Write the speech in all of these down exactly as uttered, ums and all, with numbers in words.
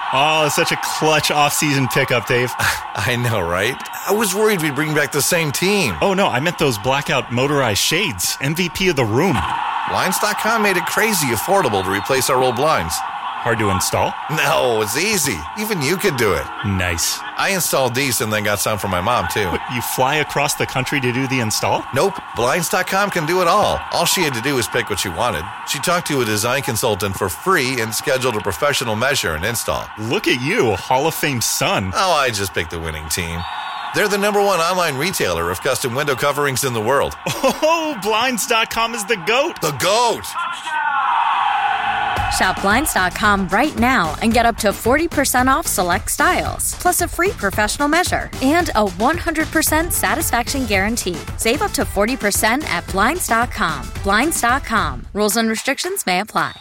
Oh, such a clutch off-season pickup, Dave. I know, right? I was worried we'd bring back the same team. Oh, no, I meant those blackout motorized shades. M V P of the room. Blinds dot com made it crazy affordable to replace our old blinds. Hard to install? No, it's easy. Even you could do it. Nice. I installed these and then got some for my mom, too. What, you fly across the country to do the install? Nope. Blinds dot com can do it all. All she had to do was pick what she wanted. She talked to a design consultant for free and scheduled a professional measure and install. Look at you, Hall of Fame son. Oh, I just picked the winning team. They're the number one online retailer of custom window coverings in the world. Oh, Blinds dot com is the GOAT. The GOAT! Shop Blinds dot com right now and get up to forty percent off select styles, plus a free professional measure and a one hundred percent satisfaction guarantee. Save up to forty percent at Blinds dot com. Blinds dot com. Rules and restrictions may apply.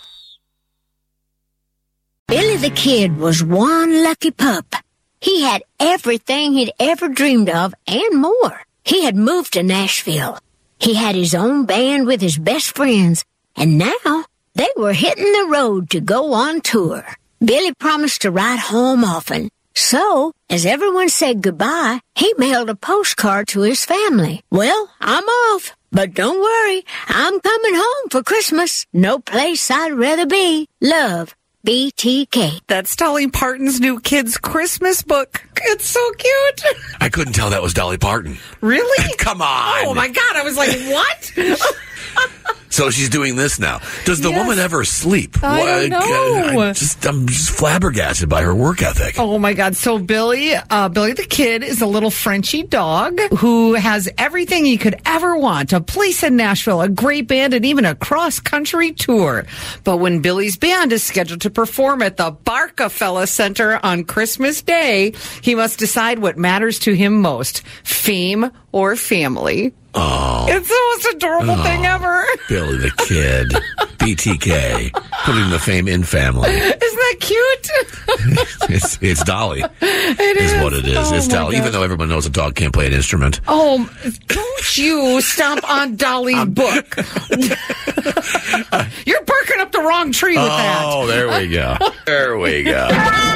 Billy the Kid was one lucky pup. He had everything he'd ever dreamed of and more. He had moved to Nashville. He had his own band with his best friends, and now they were hitting the road to go on tour. Billy promised to write home often. So, as everyone said goodbye, he mailed a postcard to his family. Well, I'm off, but don't worry, I'm coming home for Christmas. No place I'd rather be. Love, B T K. That's Dolly Parton's new kids' Christmas book. It's so cute. I couldn't tell that was Dolly Parton. Really? Come on. Oh, my God. I was like, what? So she's doing this now. Does the Yes. woman ever sleep? I don't know. I just, I'm just flabbergasted by her work ethic. Oh, my God. So Billy, uh, Billy the Kid is a little Frenchy dog who has everything he could ever want. A place in Nashville, a great band, and even a cross-country tour. But when Billy's band is scheduled to perform at the Barcafella Center on Christmas Day, he must decide what matters to him most, fame or family. Oh. It's the most adorable oh, thing ever. Billy the Kid. B T K. Putting the fame in family. Isn't that cute? it's, it's Dolly. It is. is what it is. Oh it's Dolly. God. Even though everyone knows a dog can't play an instrument. Oh, don't you stomp on Dolly's book. You're barking up the wrong tree with that. Oh, there we go. There we go.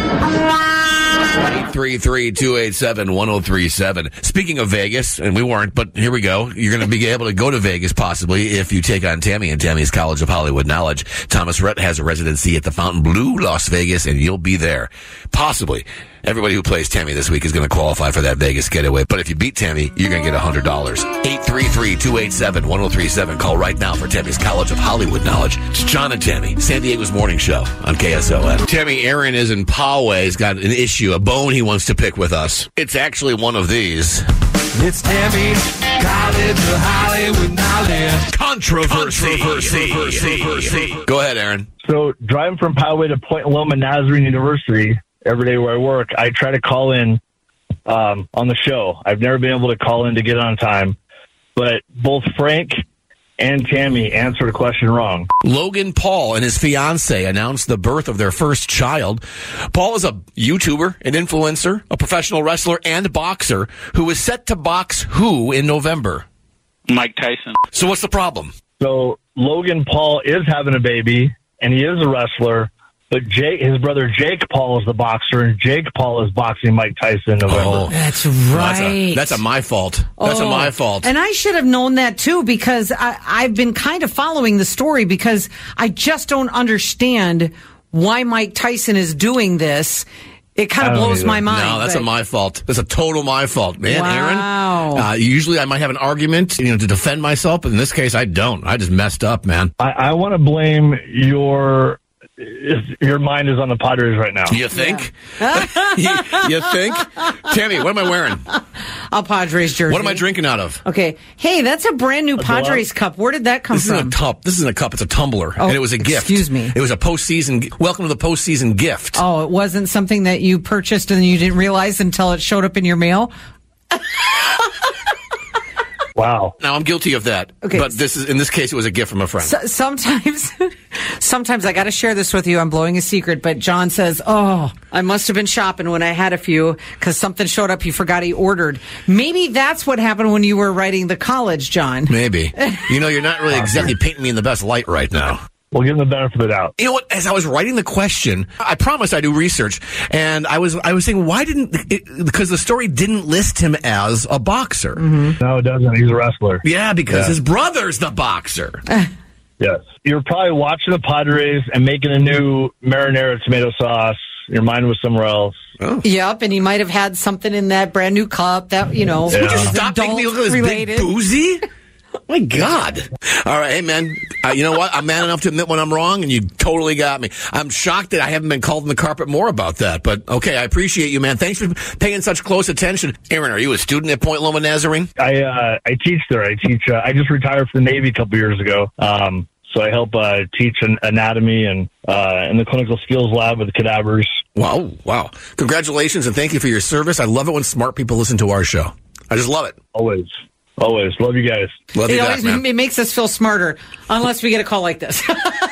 eight three three, two eight seven, one oh three seven. Speaking of Vegas, and we weren't, but here we go. You're going to be able to go to Vegas possibly if you take on Tammy and Tammy's College of Hollywood Knowledge. Thomas Rhett has a residency at the Fontainebleau, Las Vegas, and you'll be there. Possibly. Everybody who plays Tammy this week is going to qualify for that Vegas getaway. But if you beat Tammy, you're going to get one hundred dollars. eight three three, two eight seven, one oh three seven. Call right now for Tammy's College of Hollywood Knowledge. It's John and Tammy, San Diego's morning show on K S O N. Tammy Aaron is in Poway. He's got an issue, a bone he wants to pick with us. It's actually one of these. It's Tammy, College of Hollywood Knowledge. Controversy. Controversy. Controversy. Go ahead, Aaron. So driving from Poway to Point Loma Nazarene University, every day where I work, I try to call in um, on the show. I've never been able to call in to get on time, but both Frank and Tammy answered a question wrong. Logan Paul and his fiancée announced the birth of their first child. Paul is a YouTuber, an influencer, a professional wrestler, and boxer who is set to box who in November? Mike Tyson. So what's the problem? So Logan Paul is having a baby, and he is a wrestler. But Jake, his brother Jake Paul is the boxer, and Jake Paul is boxing Mike Tyson in November. Oh, that's That's right. a, that's a my fault. That's Oh. a my fault. And I should have known that, too, because I, I've been kind of following the story because I just don't understand why Mike Tyson is doing this. It kind of blows my mind. No, that's but- a my fault. That's a total my fault, man. Wow. Aaron, uh, usually I might have an argument, you know, to defend myself, but in this case, I don't. I just messed up, man. I, I want to blame your your mind is on the Padres right now. You think? you, you think? Tammy, what am I wearing? A Padres jersey. What am I drinking out of? Okay. Hey, that's a brand new Padres cup. Where did that come This from? isn't a cup. This isn't a cup. It's a tumbler, Oh, and it was a gift. excuse me. It was a postseason. Welcome to the postseason gift. Oh, it wasn't something that you purchased and you didn't realize until it showed up in your mail? Wow. Now I'm guilty of that. Okay. But this is in this case, it was a gift from a friend. So, sometimes, sometimes I got to share this with you. I'm blowing a secret, but John says, "Oh, I must have been shopping when I had a few because something showed up. He forgot he ordered. Maybe that's what happened when you were writing the college, John. Maybe. You know, you're not really exactly painting me in the best light right now. we'll give them the benefit of the doubt. You know what? As I was writing the question, I promised I do research, and I was I was saying, why didn't it, because the story didn't list him as a boxer? Mm-hmm. No, it doesn't. He's a wrestler. Yeah, because yeah. his brother's the boxer. Yes. You're probably watching the Padres and making a new marinara tomato sauce. Your mind was somewhere else. Oh. Yep, and he might have had something in that brand new cup that, you know, yeah. Would you stop making me look like this related. Big boozy? Oh my God. All right, hey, man, uh, you know what? I'm man enough to admit when I'm wrong, and you totally got me. I'm shocked that I haven't been called on the carpet more about that, but okay, I appreciate you, man. Thanks for paying such close attention. Aaron, are you a student at Point Loma Nazarene? I uh, I teach there. I teach. Uh, I just retired from the Navy a couple years ago. Um, so I help uh, teach an anatomy and uh, in the clinical skills lab with the cadavers. Wow, wow. Congratulations, and thank you for your service. I love it when smart people listen to our show. I just love it. Always. Always. Love you guys. Love you it back, always man. It makes us feel smarter, unless we get a call like this.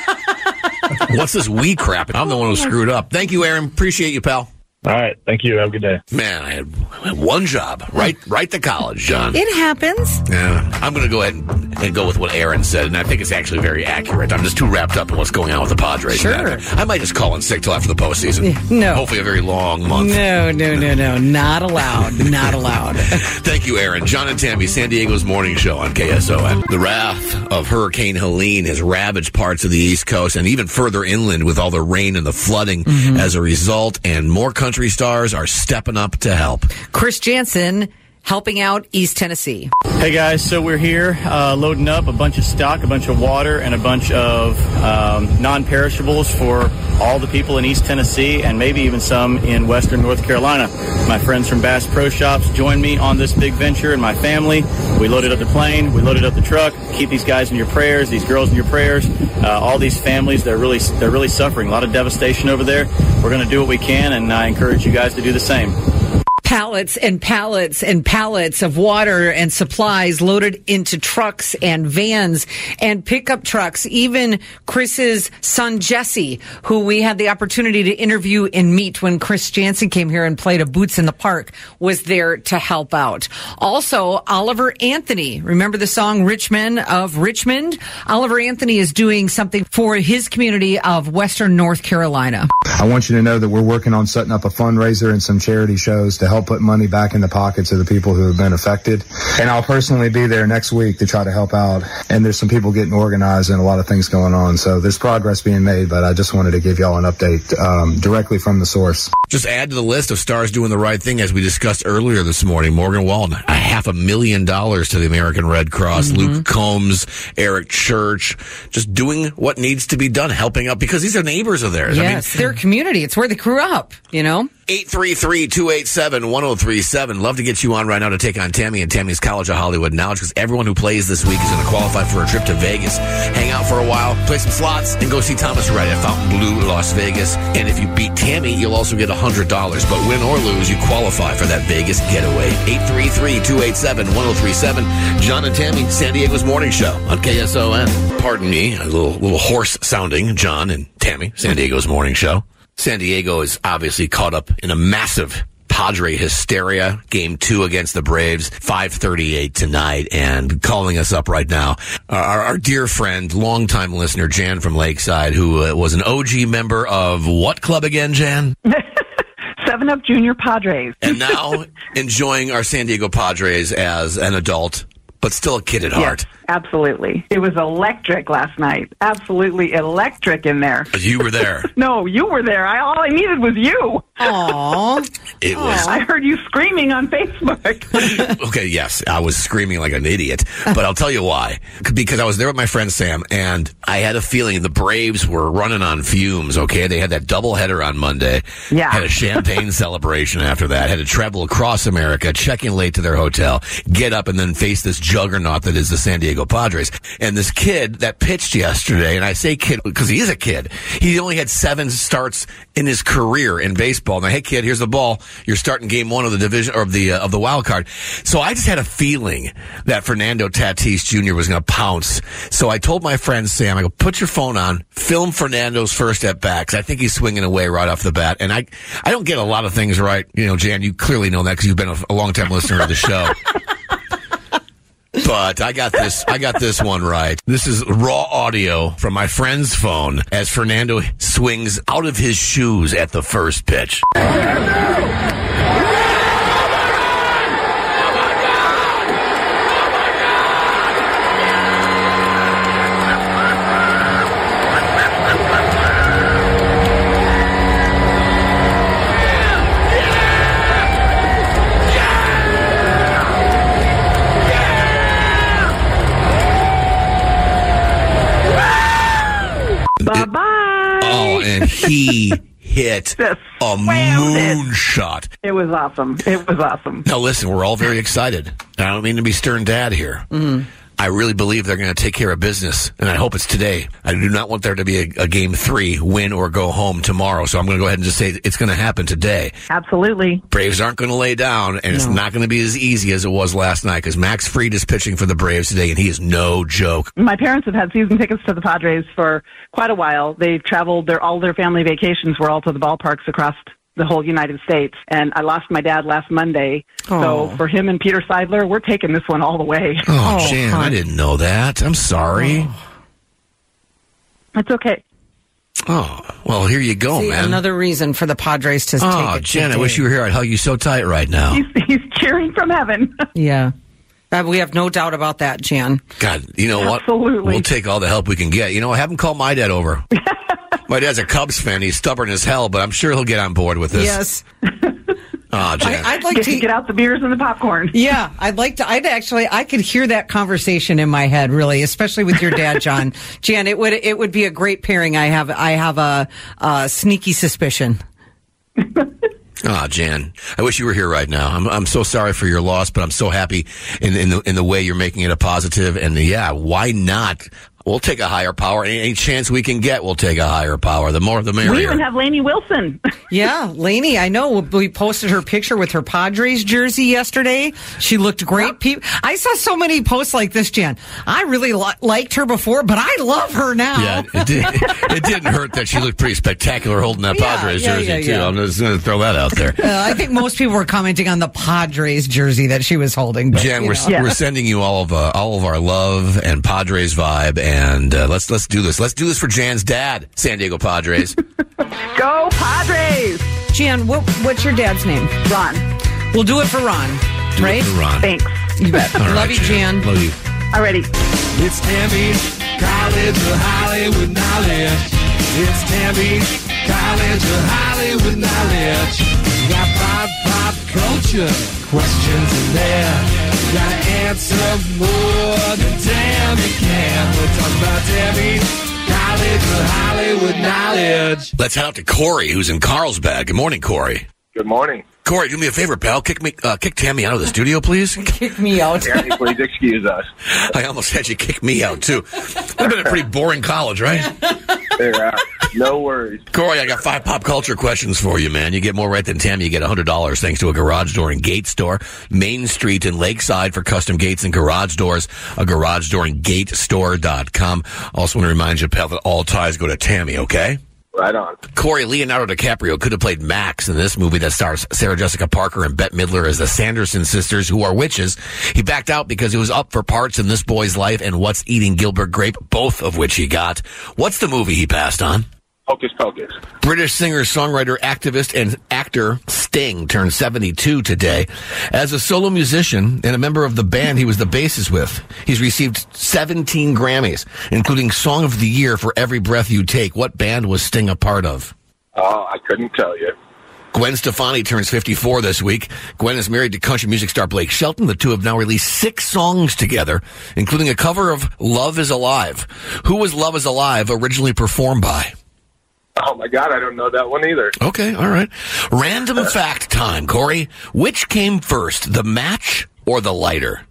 What's this we crap? I'm the one who screwed up. Thank you, Aaron. Appreciate you, pal. All right. Thank you. Have a good day. Man, I had one job. Right right to college, John. It happens. Yeah. I'm going to go ahead and, and go with what Aaron said, and I think it's actually very accurate. I'm just too wrapped up in what's going on with the Padres. Sure. I might just call in sick till after the postseason. No. Hopefully a very long month. No, no, no, no. Not allowed. Not allowed. Thank you, Aaron. John and Tammy, San Diego's morning show on K S O N. The wrath of Hurricane Helene has ravaged parts of the East Coast and even further inland with all the rain and the flooding mm-hmm. as a result, and more country stars are stepping up to help. Chris Jansen helping out East Tennessee. Hey guys, so we're here uh, loading up a bunch of stock, a bunch of water, and a bunch of um, non-perishables for all the people in East Tennessee and maybe even some in Western North Carolina. My friends from Bass Pro Shops joined me on this big venture, and my family. We loaded up the plane, we loaded up the truck. Keep these guys in your prayers, these girls in your prayers. Uh, all these families, they're really, they're really suffering. A lot of devastation over there. We're going to do what we can, and I encourage you guys to do the same. Pallets and pallets and pallets of water and supplies loaded into trucks and vans and pickup trucks. Even Chris's son, Jesse, who we had the opportunity to interview and meet when Chris Jansen came here and played a Boots in the Park, was there to help out. Also, Oliver Anthony. Remember the song Rich Men of Richmond? Oliver Anthony is doing something for his community of Western North Carolina. I want you to know that we're working on setting up a fundraiser and some charity shows to help put money back in the pockets of the people who have been affected. And I'll personally be there next week to try to help out. And there's some people getting organized and a lot of things going on. So there's progress being made, but I just wanted to give y'all an update um, directly from the source. Just add to the list of stars doing the right thing, as we discussed earlier this morning. Morgan Wallen, a half a million dollars to the American Red Cross. Mm-hmm. Luke Combs, Eric Church, just doing what needs to be done, helping out, because these are neighbors of theirs. Yes, I mean, their community. It's where they grew up, you know? eight three three, two eight seven, one oh three seven. Love to get you on right now to take on Tammy and Tammy's College of Hollywood Knowledge, because everyone who plays this week is going to qualify for a trip to Vegas. Hang out for a while, play some slots, and go see Thomas Rhett at Fontainebleau, Las Vegas. And if you beat Tammy, you'll also get one hundred dollars. But win or lose, you qualify for that Vegas getaway. eight three three, two eight seven, one oh three seven. John and Tammy, San Diego's morning show on K S O N. Pardon me, a little, little hoarse sounding. John and Tammy, San Diego's morning show. San Diego is obviously caught up in a massive Padre hysteria. Game two against the Braves, five thirty-eight tonight. And calling us up right now, our, our dear friend, longtime listener, Jan from Lakeside, who uh, was an O G member of what club again, Jan? seven up Junior Padres. And now enjoying our San Diego Padres as an adult, but still a kid at heart. Yes, absolutely. It was electric last night. Absolutely electric in there. You were there. No, you were there. I, all I needed was you. Aww. It was. I heard you screaming on Facebook. Okay, yes, I was screaming like an idiot, but I'll tell you why. Because I was there with my friend Sam, and I had a feeling the Braves were running on fumes, okay? They had that doubleheader on Monday. Yeah. Had a champagne celebration after that. Had to travel across America, check in late to their hotel, get up, and then face this juggernaut that is the San Diego Padres. And this kid that pitched yesterday, and I say kid because he is a kid, he only had seven starts in his career in baseball. Now, hey kid, here's the ball. You're starting game one of the division or of the uh, of the wild card. So I just had a feeling that Fernando Tatis Junior was going to pounce. So I told my friend Sam, I go, put your phone on, film Fernando's first at bat, because I think he's swinging away right off the bat. And I I don't get a lot of things right. You know, Jan, you clearly know that because you've been a, a long time listener of the show. but I got this. I got this one right. This is raw audio from my friend's phone as Fernando swings out of his shoes at the first pitch. Bye-bye. Oh, and he hit a moonshot. It was awesome. It was awesome. Now, listen, we're all very excited. I don't mean to be stern dad here. Mm. I really believe they're going to take care of business, and I hope it's today. I do not want there to be a, a game three, win or go home tomorrow, so I'm going to go ahead and just say it's going to happen today. Absolutely. Braves aren't going to lay down, and no. It's not going to be as easy as it was last night, because Max Fried is pitching for the Braves today, and he is no joke. My parents have had season tickets to the Padres for quite a while. They've traveled, their, all their family vacations were all to the ballparks across the whole United States. And I lost my dad last Monday. Oh. So for him and Peter Seidler, we're taking this one all the way. Oh, oh Jan, I didn't know that. I'm sorry. Oh. It's okay. Oh, well, here you go, See, man. Another reason for the Padres to oh, take it. Oh, Jan, today. I wish you were here. I'd hug you so tight right now. He's, he's cheering from heaven. Yeah. Uh, we have no doubt about that, Jan. God, you know what? Absolutely. We'll take all the help we can get. You know, I haven't called my dad over. My dad's a Cubs fan. He's stubborn as hell, but I'm sure he'll get on board with this. Yes. Oh, Jan. I, I'd like get, to get out the beers and the popcorn. Yeah, I'd like to. I'd actually. I could hear that conversation in my head, really, especially with your dad, John. Jan, it would. It would be a great pairing. I have. I have a, a sneaky suspicion. Oh, Jan, I wish you were here right now. I'm I'm so sorry for your loss, but I'm so happy in in the in the way you're making it a positive. And yeah, why not? We'll take a higher power. Any, any chance we can get, we'll take a higher power. The more, the merrier. We even have Lainey Wilson. Yeah, Lainey, I know. We posted her picture with her Padres jersey yesterday. She looked great. People, I saw so many posts like this, Jan. I really li- liked her before, but I love her now. Yeah, it, did, it didn't hurt that she looked pretty spectacular holding that Yeah, Padres yeah, jersey, yeah, too. yeah. I'm just going to throw that out there. Uh, I think most people were commenting on the Padres jersey that she was holding. But, Jan, you we're, know. Yeah. we're sending you all of uh, all of our love and Padres vibe, and uh, let's let's do this. Let's do this for Jan's dad, San Diego Padres. Go Padres! Jan, what, what's your dad's name? Ron. We'll do it for Ron, Do right? it for Ron. Thanks. You bet. All Love right, you, Jan. Love you. Alrighty. It's Tammy, College of Hollywood Knowledge. It's Tammy, College of Hollywood Knowledge. We got pop, pop culture questions in there. We gotta answer more than Tammy can. We're talking about Tammy, College of Hollywood Knowledge. Let's head out to Corey, who's in Carlsbad. Good morning, Corey. Good morning. Corey, do me a favor, pal. Kick me, uh, kick Tammy out of the studio, please. Kick me out. Tammy, please excuse us. I almost had you kick me out, too. That'd have been a pretty boring college, right? Yeah, no worries. Corey, I got five pop culture questions for you, man. You get more right than Tammy, you get one hundred dollars thanks to a garage door and gate store. Main Street in Lakeside for custom gates and garage doors. A garage door and gate store dot com. Also want to remind you, pal, that all ties go to Tammy, okay? Right on. Corey, Leonardo DiCaprio could have played Max in this movie that stars Sarah Jessica Parker and Bette Midler as the Sanderson sisters, who are witches. He backed out because it was up for parts in This Boy's Life and What's Eating Gilbert Grape, both of which he got. What's the movie he passed on? Hocus Pocus. British singer, songwriter, activist, and actor Sting turned seventy-two today. As a solo musician and a member of the band he was the bassist with, he's received seventeen Grammys, including Song of the Year for Every Breath You Take. What band was Sting a part of? Oh, I couldn't tell you. Gwen Stefani turns fifty-four this week. Gwen is married to country music star Blake Shelton. The two have now released six songs together, including a cover of Love is Alive. Who was Love is Alive originally performed by? Oh, my God, I don't know that one either. Okay, all right. Random fact time, Corey. Which came first, the match or the lighter?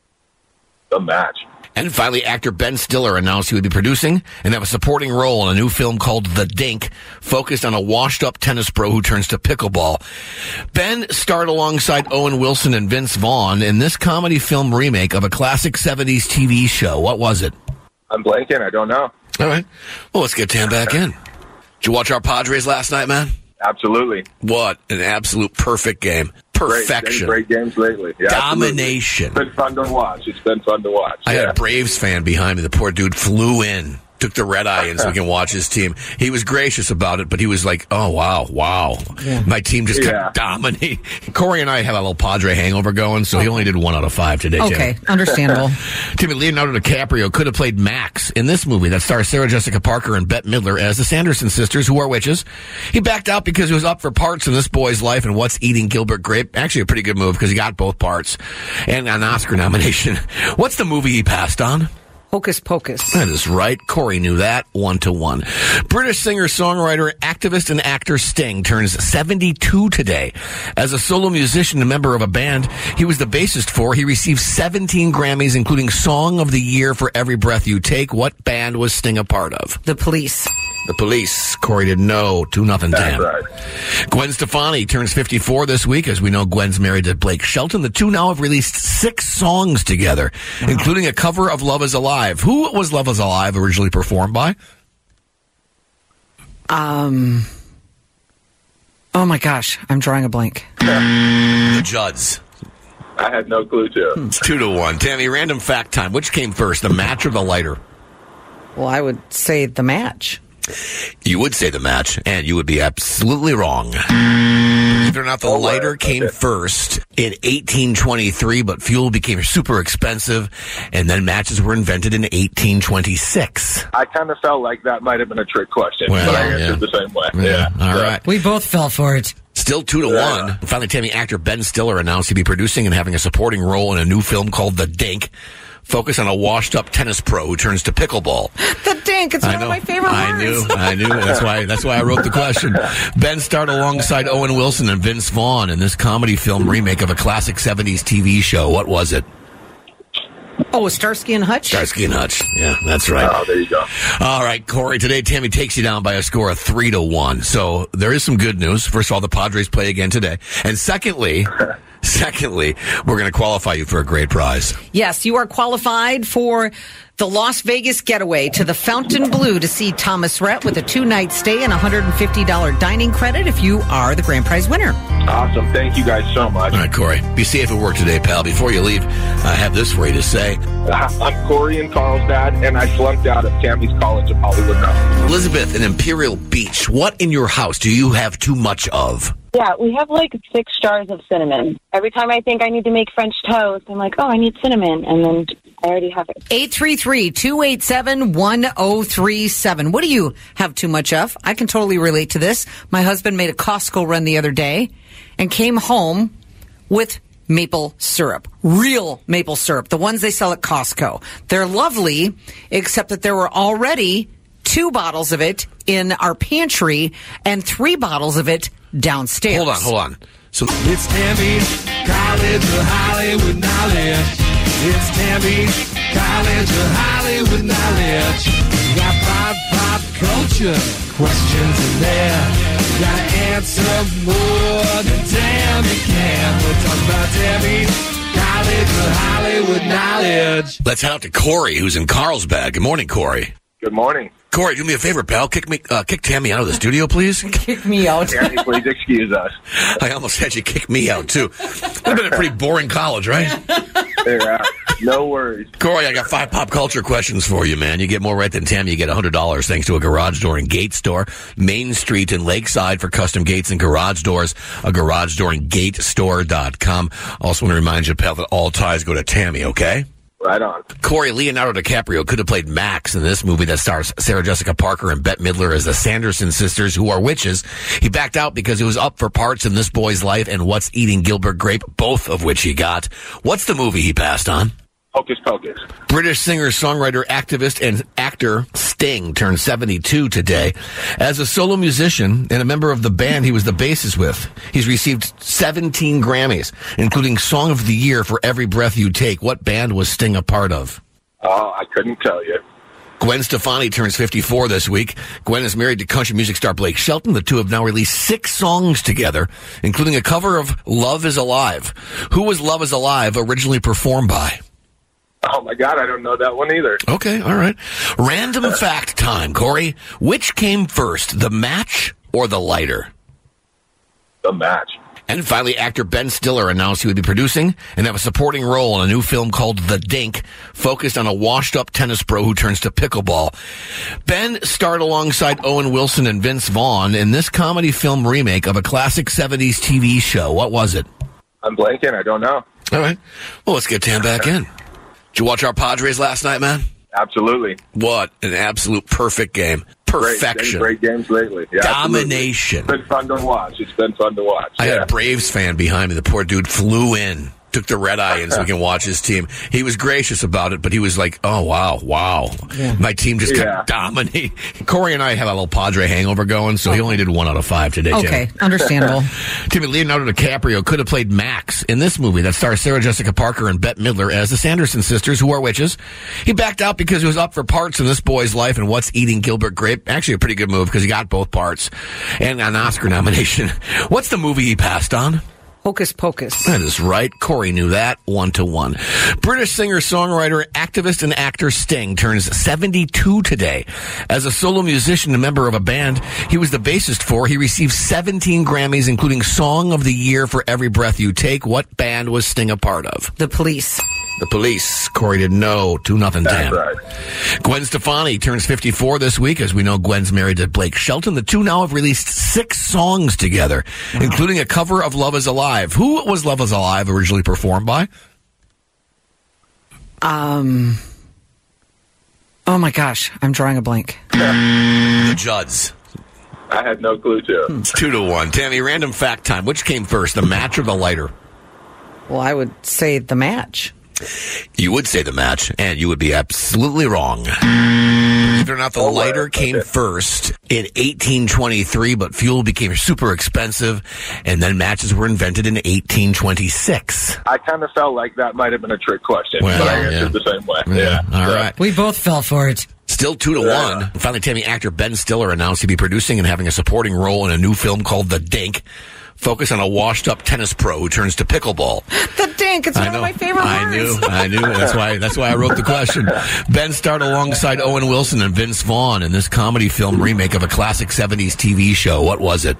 The match. And finally, actor Ben Stiller announced he would be producing and have a supporting role in a new film called The Dink, focused on a washed-up tennis pro who turns to pickleball. Ben starred alongside Owen Wilson and Vince Vaughn in this comedy film remake of a classic seventies T V show. What was it? I'm blanking. I don't know. All right. Well, let's get Tam back in. Did you watch our Padres last night, man? Absolutely. What an absolute perfect game. Perfection. Great, great games lately. Yeah, Domination. Absolutely. It's been fun to watch. It's been fun to watch. I yeah. had a Braves fan behind me. The poor dude flew in, took the red eye in so we can watch his team. He was gracious about it, but he was like, oh, wow, wow. Yeah. My team just yeah. kept dominating. Corey and I have a little Padre hangover going, so he only did one out of five today, Okay, Timmy. understandable. Timmy, Leonardo DiCaprio could have played Max in this movie that stars Sarah Jessica Parker and Bette Midler as the Sanderson sisters, who are witches. He backed out because he was up for parts in This Boy's Life and What's Eating Gilbert Grape. Actually, a pretty good move because he got both parts and an Oscar nomination. What's the movie he passed on? Hocus Pocus. That is right. Corey knew that. One to one. British singer, songwriter, activist, and actor Sting turns seventy-two today. As a solo musician and member of a band he was the bassist for, he received seventeen Grammys, including Song of the Year for Every Breath You Take. What band was Sting a part of? The Police. The Police. Corey didn't know. Two nothing. That's Dan. right. Gwen Stefani turns fifty-four this week. As we know, Gwen's married to Blake Shelton. The two now have released six songs together, wow. including a cover of Love Is Alive. Who was Love Is Alive originally performed by? Um. Oh my gosh, I'm drawing a blank. The Judds. I had no clue, too. It's two to one. Tammy, random fact time. Which came first, the match or the lighter? Well, I would say the match. You would say the match, and you would be absolutely wrong. Believe it or not, the Oh, lighter wow. came Okay. first in eighteen twenty-three, but fuel became super expensive, and then matches were invented in eighteen twenty-six. I kind of felt like that might have been a trick question, Well, but I answered yeah. the same way. Yeah, Yeah. all So- right. We both fell for it. Still two to Yeah. one. Finally, Tammy, actor Ben Stiller announced he'd be producing and having a supporting role in a new film called The Dink. Focus on a washed-up tennis pro who turns to pickleball. The Dink. It's I one know. of my favorite I words. knew. I knew. That's why. That's why I wrote the question. Ben starred alongside Owen Wilson and Vince Vaughn in this comedy film remake of a classic seventies T V show. What was it? Oh, Starsky and Hutch? Starsky and Hutch. Yeah, that's right. Oh, there you go. All right, Corey. Today, Tammy takes you down by a score of three to one. So there is some good news. First of all, the Padres play again today, and secondly. Secondly, we're going to qualify you for a great prize. Yes, you are qualified for the Las Vegas getaway to the Fountain Blue to see Thomas Rhett with a two-night stay and a one hundred fifty dollars dining credit if you are the grand prize winner. Awesome. Thank you guys so much. All right, Corey. Be safe at work today, pal. Before you leave, I have this for you to say. I'm Corey in Carlsbad, and I flunked out of Tammy's College of Hollywood Knowledge. Elizabeth in Imperial Beach, what in your house do you have too much of? Yeah, we have like six jars of cinnamon. Every time I think I need to make French toast, I'm like, oh, I need cinnamon. And then I already have it. eight three three, two eight seven, one zero three seven. What do you have too much of? I can totally relate to this. My husband made a Costco run the other day and came home with maple syrup. Real maple syrup. The ones they sell at Costco. They're lovely, except that there were already two bottles of it in our pantry and three bottles of it downstairs. Hold on, hold on. So It's Tammy's College of Hollywood Knowledge. It's Tammy's College of Hollywood Knowledge. We got pop, pop culture questions in there. We gotta answer more than Tammy can. We're talking about Tammy's College of Hollywood Knowledge. let's head out to Corey, who's in Carlsbad. Good morning, Corey. Good morning. Corey, do me a favor, pal. Kick me, uh, kick Tammy out of the studio, please. Kick me out. Tammy, please excuse us. I almost had you kick me out, too. Would have been a pretty boring college, right? Yeah, no worries. Corey, I got five pop culture questions for you, man. You get more right than Tammy, you get one hundred dollars thanks to a garage door and gate store. Main Street in Lakeside for custom gates and garage doors. A garage door and gate store dot com. Also want to remind you, pal, that all ties go to Tammy, okay? Right on. Corey, Leonardo DiCaprio could have played Max in this movie that stars Sarah Jessica Parker and Bette Midler as the Sanderson sisters, who are witches. He backed out because he was up for parts in This Boy's Life and What's Eating Gilbert Grape, both of which he got. What's the movie he passed on? Hocus Pocus. British singer, songwriter, activist, and actor Sting turned seventy-two today. As a solo musician and a member of the band he was the bassist with, he's received seventeen Grammys, including Song of the Year for Every Breath You Take. What band was Sting a part of? Oh, I couldn't tell you. Gwen Stefani turns fifty-four this week. Gwen is married to country music star Blake Shelton. The two have now released six songs together, including a cover of Love Is Alive. Who was Love Is Alive originally performed by? Oh, my God, I don't know that one either. Okay, all right. Random fact time, Corey. Which came first, the match or the lighter? The match. And finally, actor Ben Stiller announced he would be producing and have a supporting role in a new film called The Dink, focused on a washed-up tennis pro who turns to pickleball. Ben starred alongside Owen Wilson and Vince Vaughn in this comedy film remake of a classic seventies T V show. What was it? I'm blanking. I don't know. All right. Well, let's get Tam back in. Did you watch our Padres last night, man? Absolutely. What an absolute perfect game. Perfection. Great, great games lately. Yeah, Domination. Absolutely. It's been fun to watch. It's been fun to watch. I yeah. had a Braves fan behind me. The poor dude flew in, took the red eye in so we can watch his team. He was gracious about it, but he was like, oh, wow, wow. Yeah. My team just kept Yeah. dominating. Corey and I have a little Padre hangover going, so he only did one out of five today, Tim. Okay, understandable. Timmy, Leonardo DiCaprio could have played Max in this movie that stars Sarah Jessica Parker and Bette Midler as the Sanderson sisters, who are witches. He backed out because he was up for parts in This Boy's Life and What's Eating Gilbert Grape. Actually, a pretty good move because he got both parts and an Oscar nomination. What's the movie he passed on? Hocus Pocus. That is right. Corey knew that. One to one. British singer, songwriter, activist, and actor Sting turns seventy-two today. As a solo musician and member of a band he was the bassist for, he received seventeen Grammys, including Song of the Year for Every Breath You Take. What band was Sting a part of? The Police. The Police. Corey didn't know. Two nothing, Tam. That's right. Gwen Stefani turns fifty-four this week. As we know, Gwen's married to Blake Shelton. The two now have released six songs together, wow. including a cover of Love Is Alive. Who was Love Is Alive originally performed by? Um. Oh, my gosh. I'm drawing a blank. The Judds. I had no clue, too. It's two to one. Tammy, random fact time. Which came first, the match or the lighter? Well, I would say the match. You would say the match, and you would be absolutely wrong. Believe it or not, the Oh, lighter wow. came Okay. first in eighteen twenty-three, but fuel became super expensive, and then matches were invented in eighteen twenty-six. I kind of felt like that might have been a trick question, Well, but I answered yeah. the same way. Yeah, Yeah. all Yeah. right. We both fell for it. Still two to Yeah. one. Finally, Tammy, actor Ben Stiller announced he'd be producing and having a supporting role in a new film called The Dink, focused on a washed-up tennis pro who turns to pickleball. The Dink. It's I one know. of my favorite I words. knew. I knew. That's why. That's why I wrote the question. Ben starred alongside Owen Wilson and Vince Vaughn in this comedy film remake of a classic seventies T V show. What was it?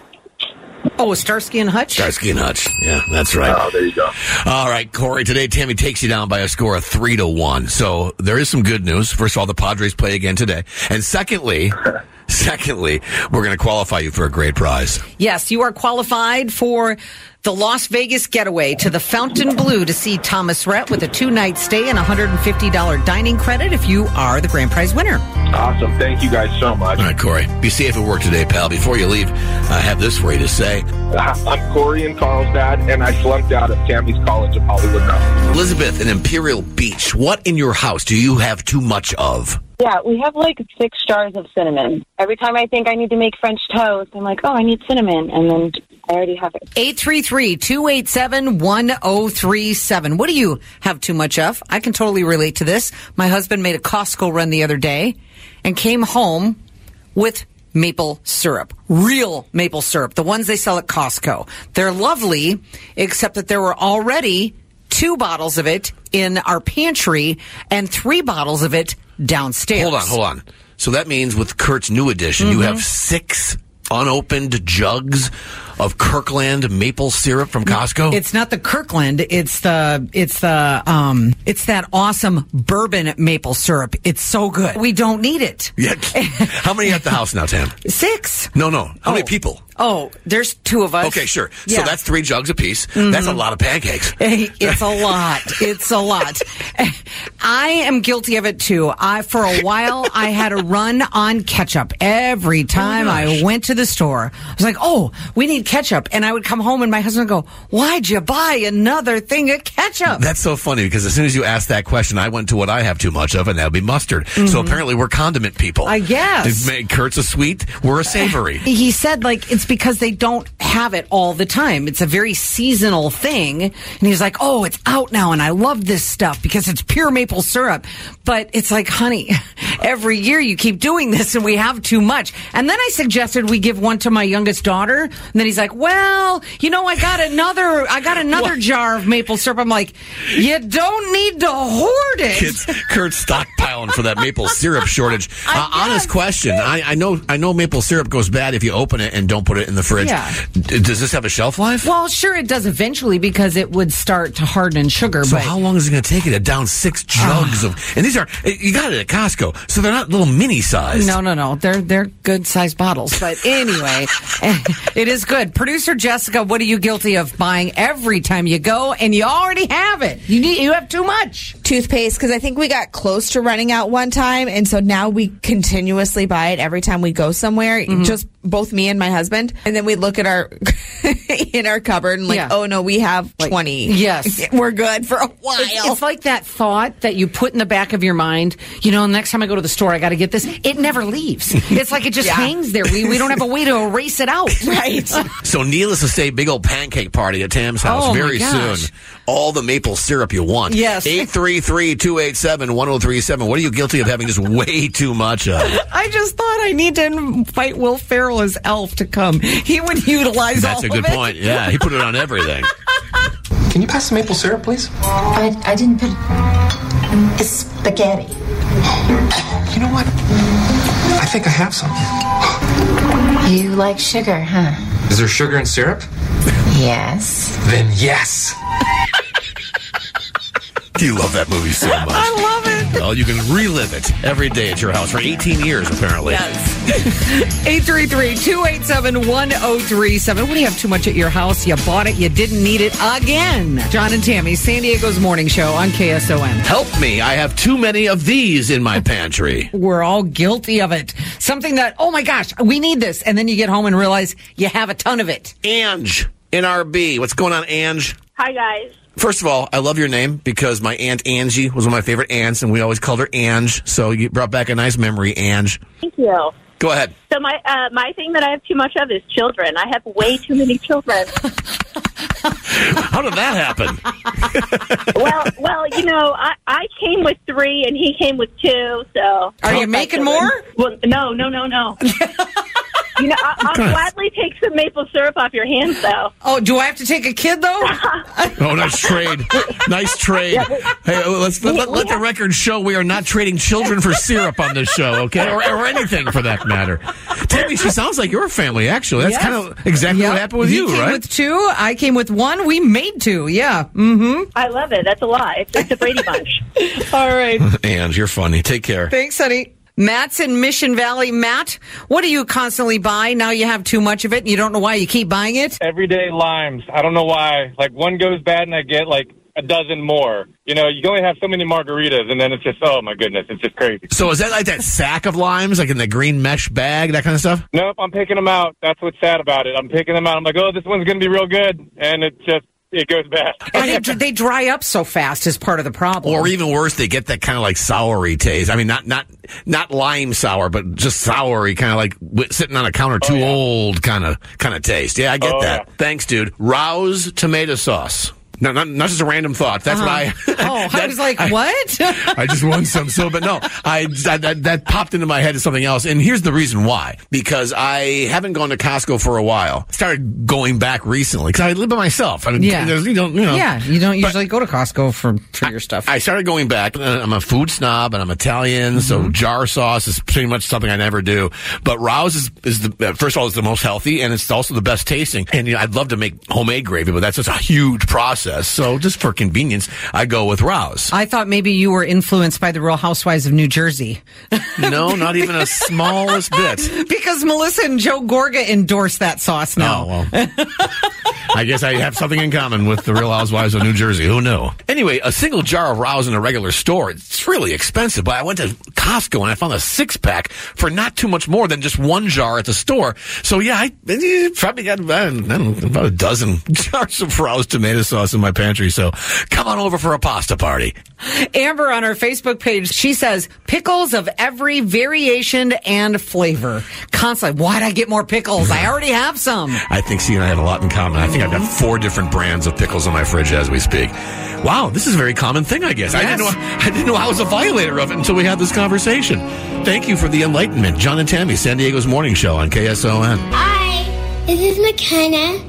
Oh, Starsky and Hutch? Starsky and Hutch. Yeah, that's right. Oh, there you go. All right, Corey. Today, Tammy takes you down by a score of three to one. So there is some good news. First of all, the Padres play again today, and secondly. Secondly, we're going to qualify you for a great prize. Yes, you are qualified for the Las Vegas getaway to the Fountain Blue to see Thomas Rhett with a two-night stay and a one hundred fifty dollars dining credit if you are the grand prize winner. Awesome. Thank you guys so much. All right, Corey. Be safe at work today, pal. Before you leave, I have this for you to say. I'm Corey in Carlsbad, and I flunked out at Tammy's College of Hollywood Knowledge. Elizabeth in Imperial Beach, what in your house do you have too much of? Yeah, we have like six jars of cinnamon. Every time I think I need to make French toast, I'm like, oh, I need cinnamon. And then I already have it. eight three three, two eight seven, one zero three seven. What do you have too much of? I can totally relate to this. My husband made a Costco run the other day and came home with maple syrup. Real maple syrup. The ones they sell at Costco. They're lovely, except that there were already two bottles of it in our pantry and three bottles of it downstairs. Hold on, hold on. So that means with Kurt's new edition, Mm-hmm. you have six unopened jugs of Kirkland maple syrup from Costco? It's not the Kirkland. It's the it's the um it's that awesome bourbon maple syrup. It's so good. We don't need it. Yeah. How many at the house now, Tam? Six. No, no. How Oh. many people? Oh, there's two of us. Okay, sure. Yeah. So that's three jugs apiece. That's a lot of pancakes. It's a lot. It's a lot. I am guilty of it too. I for a while I had a run on ketchup. Every time Oh, I gosh. went to the store, I was like, "Oh, we need ketchup." And I would come home and my husband would go, "Why'd you buy another thing of ketchup?" That's so funny because as soon as you asked that question, I went to what I have too much of, and that would be mustard. So apparently we're condiment people. I guess. They've made Kurt's a sweet, we're a savory. He said, like, it's because they don't have it all the time. It's a very seasonal thing. And he's like, oh, it's out now, and I love this stuff because it's pure maple syrup. But it's like, honey, every year you keep doing this, and we have too much. And then I suggested we give one to my youngest daughter. And then he's like, well, you know, I got another, I got another What? jar of maple syrup. I'm like, you don't need to hoard it. Kids, Kurt's stockpiling for that maple syrup shortage. I Uh, honest guess. question. I, I know I know maple syrup goes bad if you open it and don't put it in the fridge. Yeah. Does this have a shelf life? Well, sure it does eventually because it would start to harden in sugar. So but how long is it going to take you to down six jugs uh, of? And these are you got it at Costco, so they're not little mini size. No, no, no. They're they're good sized bottles. But anyway, it is good. Producer Jessica, what are you guilty of buying every time you go and you already have it? You need you have too much toothpaste because I think we got close to running out one time, and so now we continuously buy it every time we go somewhere. Mm-hmm. Just both me and my husband, and then we look at our in our cupboard and like, yeah. oh no, we have like, twenty. Yes, we're good for a while. It's, it's like that thought that you put in the back of your mind. You know, next time I go to the store, I got to get this. It never leaves. It's like it just yeah. hangs there. We we don't have a way to erase it out. Right. So needless to say, big old pancake party at Tam's house oh, very soon. All the maple syrup you want. Yes. eight three three, two eight seven, one oh three seven. What are you guilty of having just way too much of? I just thought I need to invite Will Ferrell as Elf to come. He would utilize That's all a good of it. point. Yeah, he put it on everything. Can you pass the maple syrup, please? I, I didn't put it's spaghetti. You know what? I think I have some. You like sugar, huh? Is there sugar in syrup? Yes. Then yes. You love that movie so much. I love it. Well, you can relive it every day at your house for eighteen years, apparently. Yes. eight three three, two eight seven, one oh three seven. What do you have too much at your house? You bought it, you didn't need it again. John and Tammy, San Diego's morning show on K S O N. Help me. I have too many of these in my pantry. We're all guilty of it. Something that, oh my gosh, we need this. And then you get home and realize you have a ton of it. Ange in R B. What's going on, Ange? Hi, guys. First of all, I love your name because my Aunt Angie was one of my favorite aunts, and we always called her Ange. So you brought back a nice memory, Ange. Thank you. Go ahead. So my uh, my thing that I have too much of is children. I have way too many children. How did that happen? well, well, you know, I, I came with three, and he came with two. So are you making more? Well, no, no, no, no. You know, I, I'll gladly take some maple syrup off your hands, though. Oh, do I have to take a kid, though? Oh, nice trade. Nice trade. Yeah, we, hey, let's let, let, let the record show we are not trading children for syrup on this show, okay? Or, or anything for that matter. Tammy, she sounds like your family, actually. That's yes. kind of exactly yep. what happened with he you, came right? with two. I came with one. We made two. Yeah. Mm-hmm. I love it. That's a lot. It's, it's a Brady Bunch. All right. Ange, you're funny. Take care. Thanks, honey. Matt's in Mission Valley. Matt, what do you constantly buy? Now you have too much of it and you don't know why you keep buying it? Everyday limes. I don't know why. Like, one goes bad and I get, like, a dozen more. You know, you can only have so many margaritas, and then it's just, oh, my goodness, it's just crazy. So is that like that sack of limes, like in the green mesh bag, that kind of stuff? Nope, I'm picking them out. That's what's sad about it. I'm picking them out. I'm like, oh, this one's going to be real good, and it's just, it goes bad. And they, they dry up so fast is part of the problem. Or even worse, they get that kind of like soury taste. I mean, not not not lime sour, but just soury, kind of like sitting on a counter, too oh, yeah. old kind of kind of taste. Yeah, I get oh, that. Yeah. Thanks, dude. Rouse tomato sauce. No, not, not just a random thought. That's uh-huh. what I... Oh, that, I was like, I, what? I just want some. So, but no, I, I that, that popped into my head as something else. And here's the reason why. Because I haven't gone to Costco for a while. Started going back recently because I live by myself. I mean, yeah. You don't, you know. Yeah, you don't usually go to Costco for, for I, your stuff. I started going back. I'm a food snob and I'm Italian, mm-hmm. so jar sauce is pretty much something I never do. But Rouse is, is the, first of all, it's the most healthy and it's also the best tasting. And you know, I'd love to make homemade gravy, but that's just a huge process. So just for convenience, I go with Rouse. I thought maybe you were influenced by the Real Housewives of New Jersey. No, not even a smallest bit. Because Melissa and Joe Gorga endorsed that sauce now. Oh, well. I guess I have something in common with the Real Housewives of New Jersey. Who knew? Anyway, a single jar of Rouse in a regular store, it's really expensive. But I went to Costco and I found a six-pack for not too much more than just one jar at the store. So, yeah, I probably got I don't know, about a dozen jars of Rouse tomato sauce in my pantry. So come on over for a pasta party. Amber on our Facebook page, she says, pickles of every variation and flavor. Constantly, why'd I get more pickles? I already have some. I think she and I have a lot in common. I think I've got four different brands of pickles in my fridge as we speak. Wow, this is a very common thing, I guess. Yes. I didn't know I didn't know I was a violator of it until we had this conversation. Thank you for the enlightenment. John and Tammy, San Diego's morning show on K S O N. Hi, this is McKenna.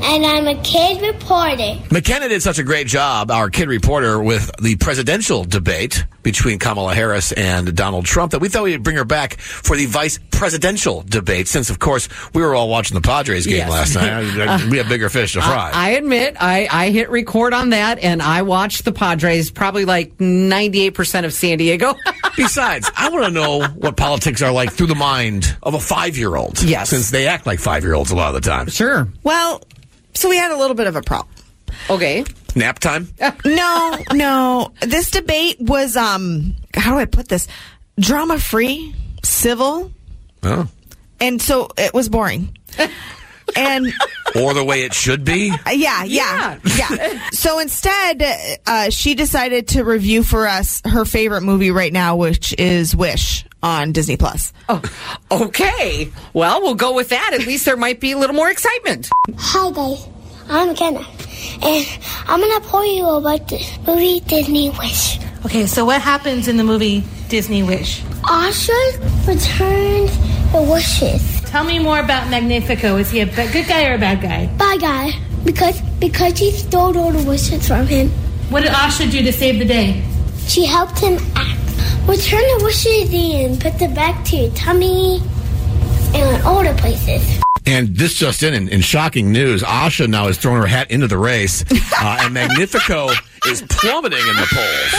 and I'm a kid reporter. McKenna did such a great job, our kid reporter, with the presidential debate between Kamala Harris and Donald Trump, that we thought we'd bring her back for the vice presidential debate, since, of course, we were all watching the Padres game Yes. last night. We have bigger fish to fry. I, I admit, I, I hit record on that, and I watched the Padres probably like ninety-eight percent of San Diego. Besides, I want to know what politics are like through the mind of a five-year-old. Yes. Since they act like five-year-olds a lot of the time. Sure. Well, so we had a little bit of a problem. Okay. Nap time? No, no. This debate was, um, how do I put this? Drama free, civil. Oh. And so it was boring. And or the way it should be? yeah, yeah, yeah. So instead, uh, she decided to review for us her favorite movie right now, which is Wish on Disney Plus. Oh, okay. Well, we'll go with that. At least there might be a little more excitement. Hi guys, I'm Kenna, and I'm gonna tell you about the movie Disney Wish. Okay, so what happens in the movie Disney Wish? Asha returns the wishes. Tell me more about Magnifico. Is he a b- good guy or a bad guy? Bad guy, because because she stole all the wishes from him. What did Asha do to save the day? She helped him act. Return the wishes in, put them back to your tummy, and all the places. And this just in, in, in shocking news, Asha now has thrown her hat into the race, uh, and Magnifico is plummeting in the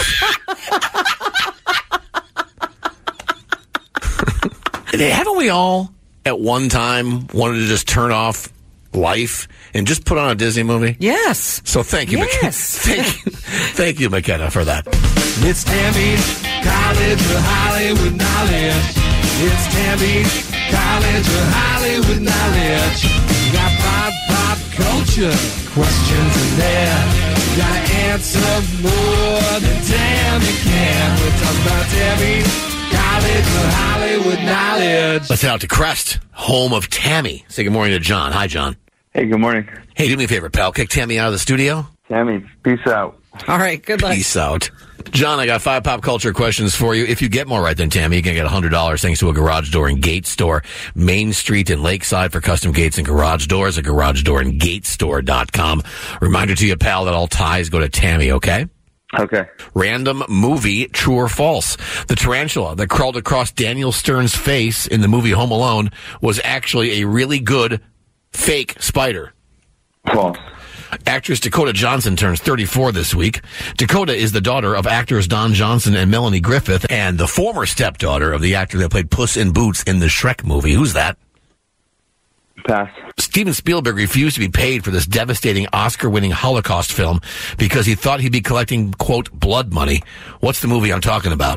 polls. Haven't we all, at one time, wanted to just turn off life and just put on a Disney movie? Yes. So thank you, yes. McKenna. Thank you, thank you, McKenna, for that. It's Tammy's College of Hollywood Knowledge. It's Tammy's College of Hollywood Knowledge. Got pop, pop culture questions in there. Gotta answer more than Tammy can. We're talking about Tammy's College of Hollywood Knowledge. Let's head out to Crest, home of Tammy. Say good morning to John. Hi, John. Hey, good morning. Hey, do me a favor, pal. Kick Tammy out of the studio. Tammy, peace out. All right, good luck. Peace out. John, I got five pop culture questions for you. If you get more right than Tammy, you can get one hundred dollars thanks to a garage door and gate store. Main Street in Lakeside for custom gates and garage doors at garage door and gate store dot com. Reminder to you, pal, that all ties go to Tammy, okay? Okay. Random movie, true or false? The tarantula that crawled across Daniel Stern's face in the movie Home Alone was actually a really good fake spider. False. Actress Dakota Johnson turns thirty-four this week. Dakota is the daughter of actors Don Johnson and Melanie Griffith, and the former stepdaughter of the actor that played Puss in Boots in the Shrek movie. Who's that? Pass. Steven Spielberg refused to be paid for this devastating Oscar-winning Holocaust film because he thought he'd be collecting, quote, blood money. What's the movie I'm talking about?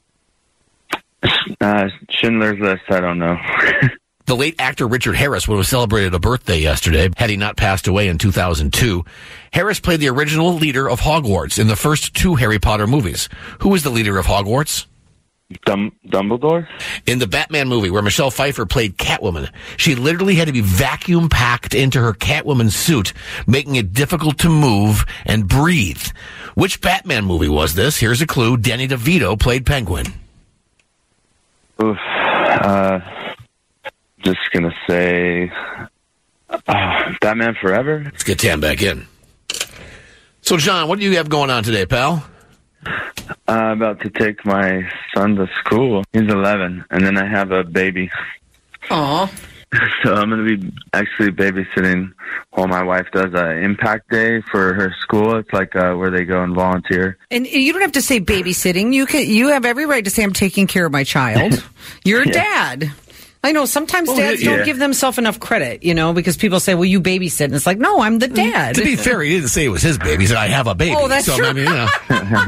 Uh, Schindler's List, I don't know. The late actor Richard Harris would have celebrated a birthday yesterday had he not passed away in two thousand two. Harris played the original leader of Hogwarts in the first two Harry Potter movies. Who is the leader of Hogwarts? Dum- Dumbledore? In the Batman movie where Michelle Pfeiffer played Catwoman, she literally had to be vacuum packed into her Catwoman suit, making it difficult to move and breathe. Which Batman movie was this? Here's a clue. Danny DeVito played Penguin. Oof. Uh, just gonna say uh, Batman Forever. Let's get Tam back in. So, John, what do you have going on today, pal? I'm uh, about to take my son to school. He's eleven, and then I have a baby. Aw. So I'm going to be actually babysitting while my wife does an impact day for her school. It's like uh, where they go and volunteer. And you don't have to say babysitting. You can. You have every right to say, I'm taking care of my child. You're a Yeah. dad. I know sometimes Well, dads yeah. don't give themselves enough credit, you know, because people say, well, you babysit. And it's like, no, I'm the dad. To be fair, he didn't say it was his baby. He said, I have a baby. Oh, that's so, true. I mean, you know.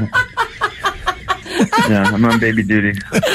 Yeah, I'm on baby duty.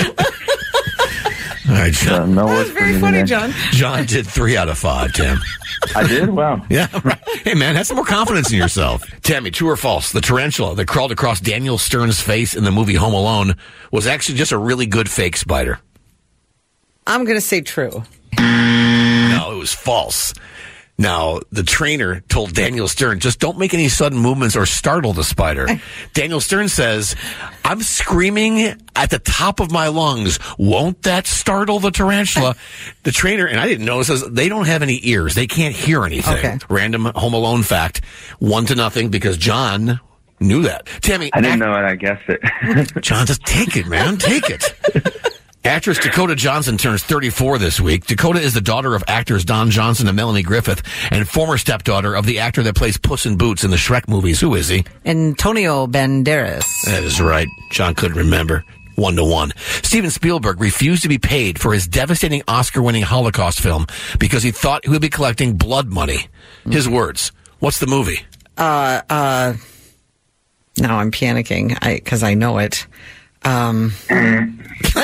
All right, John. Uh, no That work was for very me funny, today. John. John did three out of five, Tim. I did? Wow. Yeah, right. Hey, man, have some more confidence in yourself. Tammy, true or false? The tarantula that crawled across Daniel Stern's face in the movie Home Alone was actually just a really good fake spider. I'm going to say true. No, it was false. Now, the trainer told Daniel Stern, just don't make any sudden movements or startle the spider. Daniel Stern says, I'm screaming at the top of my lungs. Won't that startle the tarantula? The trainer, and I didn't know, says they don't have any ears. They can't hear anything. Okay. Random Home Alone fact. One to nothing because John knew that. Tammy. I didn't know it. I guessed it. John, just take it, man. Take it. Actress Dakota Johnson turns thirty-four this week. Dakota is the daughter of actors Don Johnson and Melanie Griffith, and former stepdaughter of the actor that plays Puss in Boots in the Shrek movies. Who is he? Antonio Banderas. That is right. John couldn't remember. One to one. Steven Spielberg refused to be paid for his devastating Oscar-winning Holocaust film because he thought he would be collecting blood money. His words. What's the movie? Uh, uh, now I'm panicking because I, I know it. Um, and,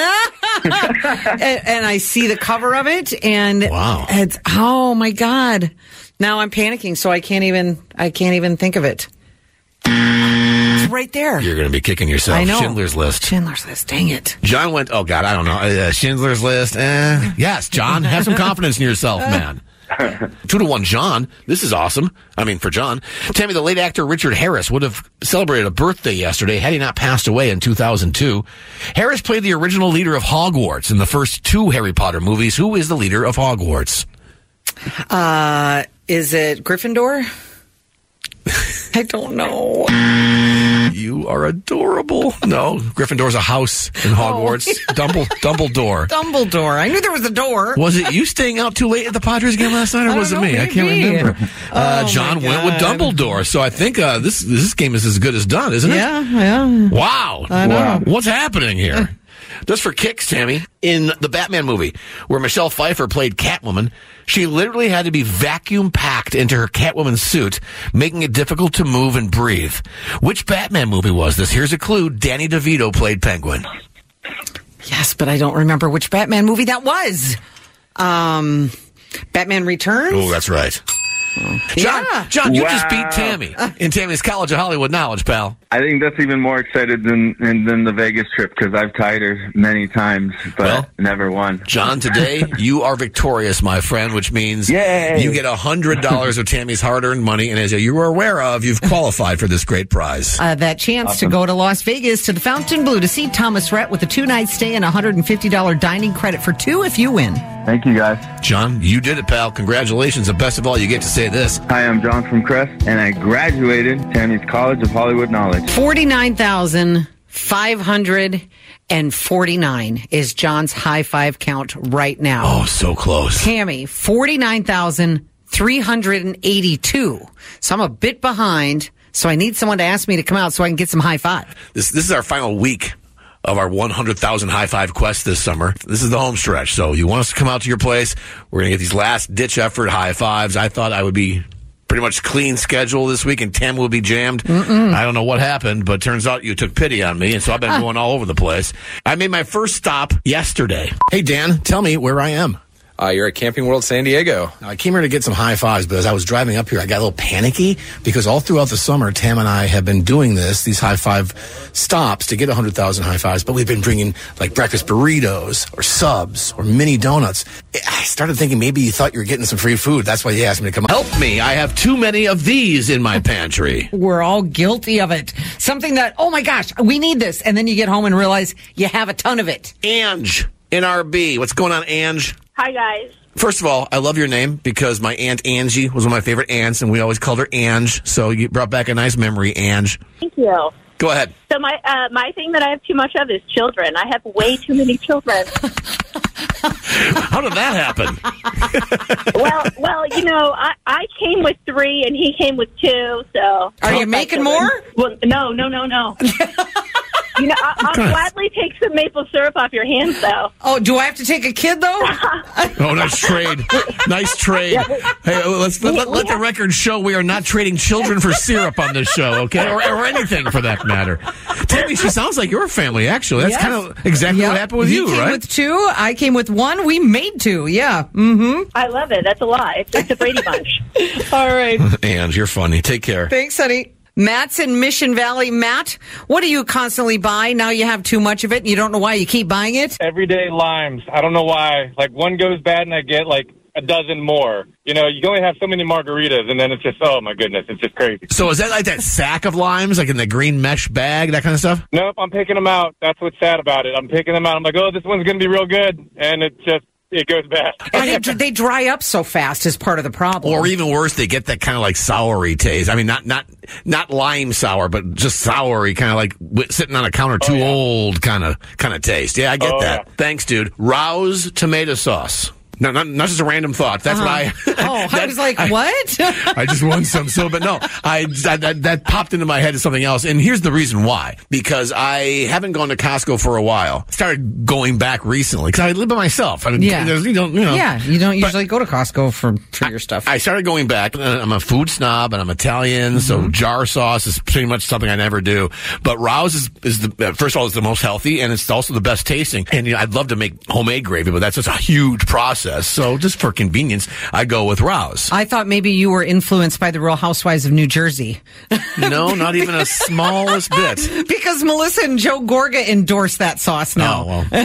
and I see the cover of it, and wow. it's oh my god! Now I'm panicking, so I can't even I can't even think of it. It's right there. You're going to be kicking yourself. I know. Schindler's List. Schindler's List. Dang it. John went. Oh God, I don't know. Uh, Schindler's List. Eh. Yes, John, have some confidence in yourself, man. Two to one, John. This is awesome. I mean, for John. Tammy, the late actor Richard Harris would have celebrated a birthday yesterday had he not passed away in two thousand two. Harris played the original leader of Hogwarts in the first two Harry Potter movies. Who is the leader of Hogwarts? Uh, is it Gryffindor? I don't know. You are adorable. No, Gryffindor's a house in Hogwarts. Oh. Dumble, Dumbledore. Dumbledore. I knew there was a door. Was it you staying out too late at the Padres game last night, or was it know, me? maybe. I can't remember. Uh, oh John went with Dumbledore, so I think uh, this this game is as good as done, isn't it? Yeah, yeah. Wow. I know. Wow. What's happening here? Just for kicks, Tammy, in the Batman movie, where Michelle Pfeiffer played Catwoman, she literally had to be vacuum packed into her Catwoman suit, making it difficult to move and breathe. Which Batman movie was this? Here's a clue. Danny DeVito played Penguin. Yes, but I don't remember which Batman movie that was. Um, Batman Returns? Oh, that's right. John, Yeah. John, you Wow. just beat Tammy in Tammy's College of Hollywood Knowledge, pal. I think that's even more excited than than, than the Vegas trip because I've tied her many times, but Well, never won. John, today you are victorious, my friend, which means Yay. you get one hundred dollars of Tammy's hard-earned money, and as you were aware of, you've qualified for this great prize. Uh, that chance Awesome. to go to Las Vegas to the Fountain Blue to see Thomas Rhett with a two-night stay and one hundred fifty dollars dining credit for two if you win. Thank you, guys. John, you did it, pal. Congratulations, and best of all, you get to say this. Hi, I'm John from Crest, and I graduated Tammy's College of Hollywood Knowledge. forty-nine thousand five hundred forty-nine is John's high five count right now. Oh, so close. Tammy, forty-nine thousand three hundred eighty-two. So I'm a bit behind, so I need someone to ask me to come out so I can get some high five. This this is our final week of our one hundred thousand high five quest this summer. This is the home stretch. So you want us to come out to your place. We're going to get these last ditch effort high fives. I thought I would be pretty much clean schedule this week, and Tam will be jammed. Mm-mm. I don't know what happened, but turns out you took pity on me, and so I've been going all over the place. I made my first stop yesterday. Hey, Dan, tell me where I am. Uh, you're at Camping World San Diego. Now, I came here to get some high fives, but as I was driving up here, I got a little panicky because all throughout the summer, Tam and I have been doing this, these high five stops to get one hundred thousand high fives, but we've been bringing like breakfast burritos or subs or mini donuts. I started thinking maybe you thought you were getting some free food. That's why you asked me to come. Help me. I have too many of these in my pantry. We're all guilty of it. Something that, oh my gosh, we need this. And then you get home and realize you have a ton of it. Ange in R B. What's going on, Ange? Hi, guys. First of all, I love your name because my Aunt Angie was one of my favorite aunts, and we always called her Ange. So you brought back a nice memory, Ange. Thank you. Go ahead. So my uh, my thing that I have too much of is children. I have way too many children. How did that happen? well, well, you know, I, I came with three, and he came with two. So are you making more? Well, no, no, no, no. You know, I, I'll gladly take some maple syrup off your hands, though. Oh, do I have to take a kid, though? Oh, nice trade. Nice trade. Hey, let's let, let, let the record show we are not trading children for syrup on this show, okay? Or, or anything for that matter. Tammy, she sounds like your family, actually. That's Yes. kind of exactly Yep. what happened with he you, came right? with two. I came with one. We made two. Yeah. Mm-hmm. I love it. That's a lie. It's, it's a Brady Bunch. All right. Ange, you're funny. Take care. Thanks, honey. Matt's in Mission Valley. Matt, what do you constantly buy? Now you have too much of it and you don't know why you keep buying it? Everyday limes. I don't know why. Like, one goes bad and I get, like, a dozen more. You know, you can only have so many margaritas, and then it's just, oh, my goodness, it's just crazy. So is that like that sack of limes, like in the green mesh bag, that kind of stuff? Nope, I'm picking them out. That's what's sad about it. I'm picking them out. I'm like, oh, this one's going to be real good, and it just, it goes bad. And they, they dry up so fast is part of the problem. Or even worse, they get that kind of like soury taste. I mean, not not not lime sour, but just soury, kind of like w- sitting on a counter, too oh, yeah. old kind of kind of taste. Yeah, I get oh, that. Yeah. Thanks, dude. Rouse tomato sauce. No, not, not just a random thought. That's uh-huh. what I... Oh, that, I was like, I, what? I just won some, so, but no, I, I that, that popped into my head as something else. And here's the reason why. Because I haven't gone to Costco for a while. Started going back recently, because I live by myself. I mean, yeah. You don't, you know. Yeah, you don't usually go to Costco for, for your stuff. I, I started going back. I'm a food snob, and I'm Italian, mm-hmm. so jar sauce is pretty much something I never do. But Rouse is, is the, first of all, is the most healthy, and it's also the best tasting. And, you know, I'd love to make homemade gravy, but that's just a huge process. So just for convenience, I go with Rouse. I thought maybe you were influenced by the Real Housewives of New Jersey. No, not even a smallest bit. Because Melissa and Joe Gorga endorsed that sauce now. Oh, well.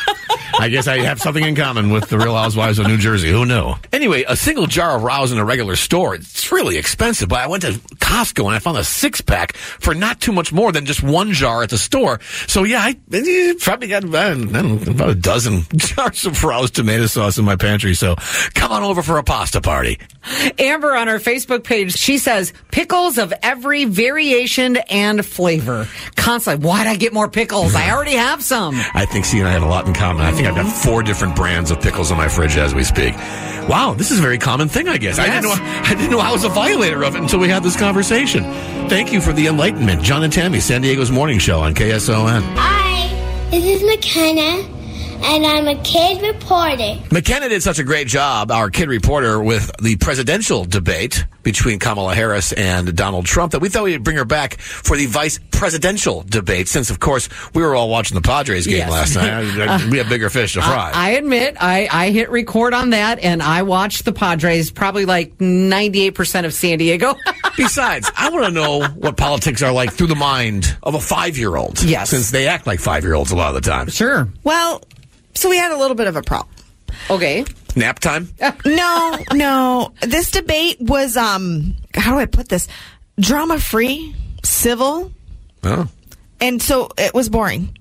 I guess I have something in common with the Real Housewives of New Jersey. Who knew? Anyway, a single jar of Rouse in a regular store, it's really expensive. But I went to Costco and I found a six-pack for not too much more than just one jar at the store. So, yeah, I probably got I don't know, about a dozen jars of Rouse tomato sauce in my pantry. So come on over for a pasta party. Amber on our Facebook page, she says, pickles of every variation and flavor. Constantly, why'd I get more pickles? I already have some. I think she and I have a lot in common. I think I've got four different brands of pickles in my fridge as we speak. Wow, this is a very common thing, I guess. Yes. I didn't know I didn't know I was a violator of it until we had this conversation. Thank you for the enlightenment. John and Tammy, San Diego's morning show on K S O N. Hi, this is McKenna. And I'm a kid reporter. McKenna did such a great job, our kid reporter, with the presidential debate between Kamala Harris and Donald Trump, that we thought we'd bring her back for the vice presidential debate, since, of course, we were all watching the Padres game yes. last night. We have bigger fish to fry. I, I admit, I, I hit record on that, and I watched the Padres, probably like ninety-eight percent of San Diego. Besides, I want to know what politics are like through the mind of a five-year-old. Yes. Since they act like five-year-olds a lot of the time. Sure. Well... So we had a little bit of a problem. Okay. Nap time? No, no. This debate was, um, how do I put this? Drama free, civil. Oh. And so it was boring.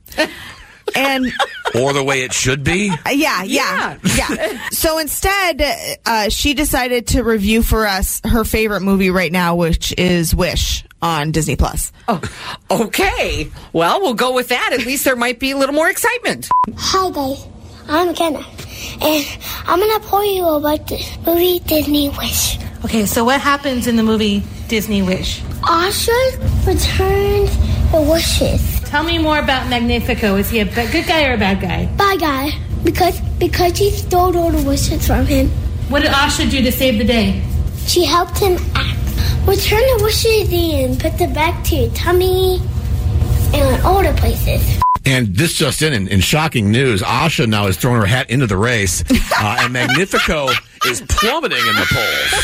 And or the way it should be? Uh, yeah, yeah, yeah. yeah. So instead, uh, she decided to review for us her favorite movie right now, which is Wish on Disney Plus. Oh, okay. Well, we'll go with that. At least there might be a little more excitement. Hi, guys. I'm Kenna, and I'm going to tell you about the movie Disney Wish. Okay, so what happens in the movie Disney Wish? Asha returns the wishes. Tell me more about Magnifico. Is he a good guy or a bad guy? Bad guy, because because he stole all the wishes from him. What did Asha do to save the day? She helped him act. Return the wishes and put them back to your tummy and all the places. And this just in, in, in shocking news, Asha now has thrown her hat into the race, uh, and Magnifico is plummeting in the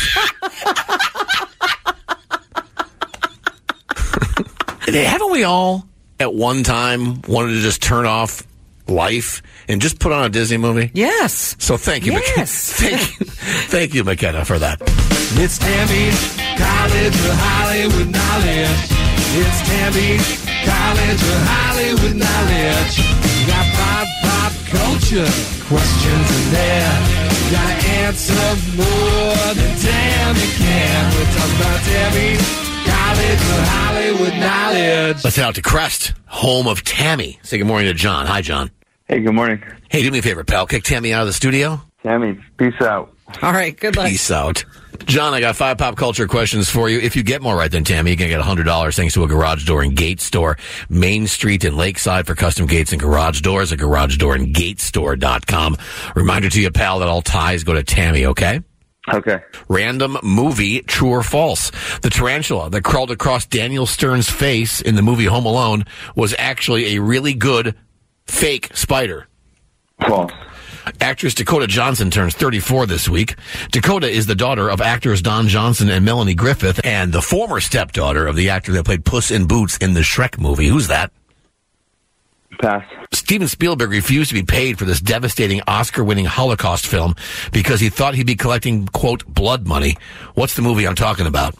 polls. Haven't we all, at one time, wanted to just turn off life and just put on a Disney movie? Yes. So thank you, yes. McKenna. Thank you, thank you, McKenna, for that. It's Tammy's College of Hollywood Knowledge. It's Tammy's College of Hollywood Knowledge. You got pop, pop culture questions in there. You gotta answer more than Tammy can. We're talking about Tammy's College of Hollywood Knowledge. Let's head out to Crest, home of Tammy. Say good morning to John. Hi, John. Hey, good morning. Hey, do me a favor, pal. Kick Tammy out of the studio. Tammy, peace out. All right, good luck. Peace out. John, I got five pop culture questions for you. If you get more right than Tammy, you're going to get one hundred dollars thanks to a garage door and gate store. Main Street in Lakeside for custom gates and garage doors at garage door and gate store dot com. Reminder to you, pal, that all ties go to Tammy, okay? Okay. Random movie, true or false? The tarantula that crawled across Daniel Stern's face in the movie Home Alone was actually a really good fake spider. False. Actress Dakota Johnson turns thirty-four this week. Dakota is the daughter of actors Don Johnson and Melanie Griffith, and the former stepdaughter of the actor that played Puss in Boots in the Shrek movie. Who's that? Pass. Steven Spielberg refused to be paid for this devastating Oscar-winning Holocaust film because he thought he'd be collecting, quote, blood money. What's the movie I'm talking about?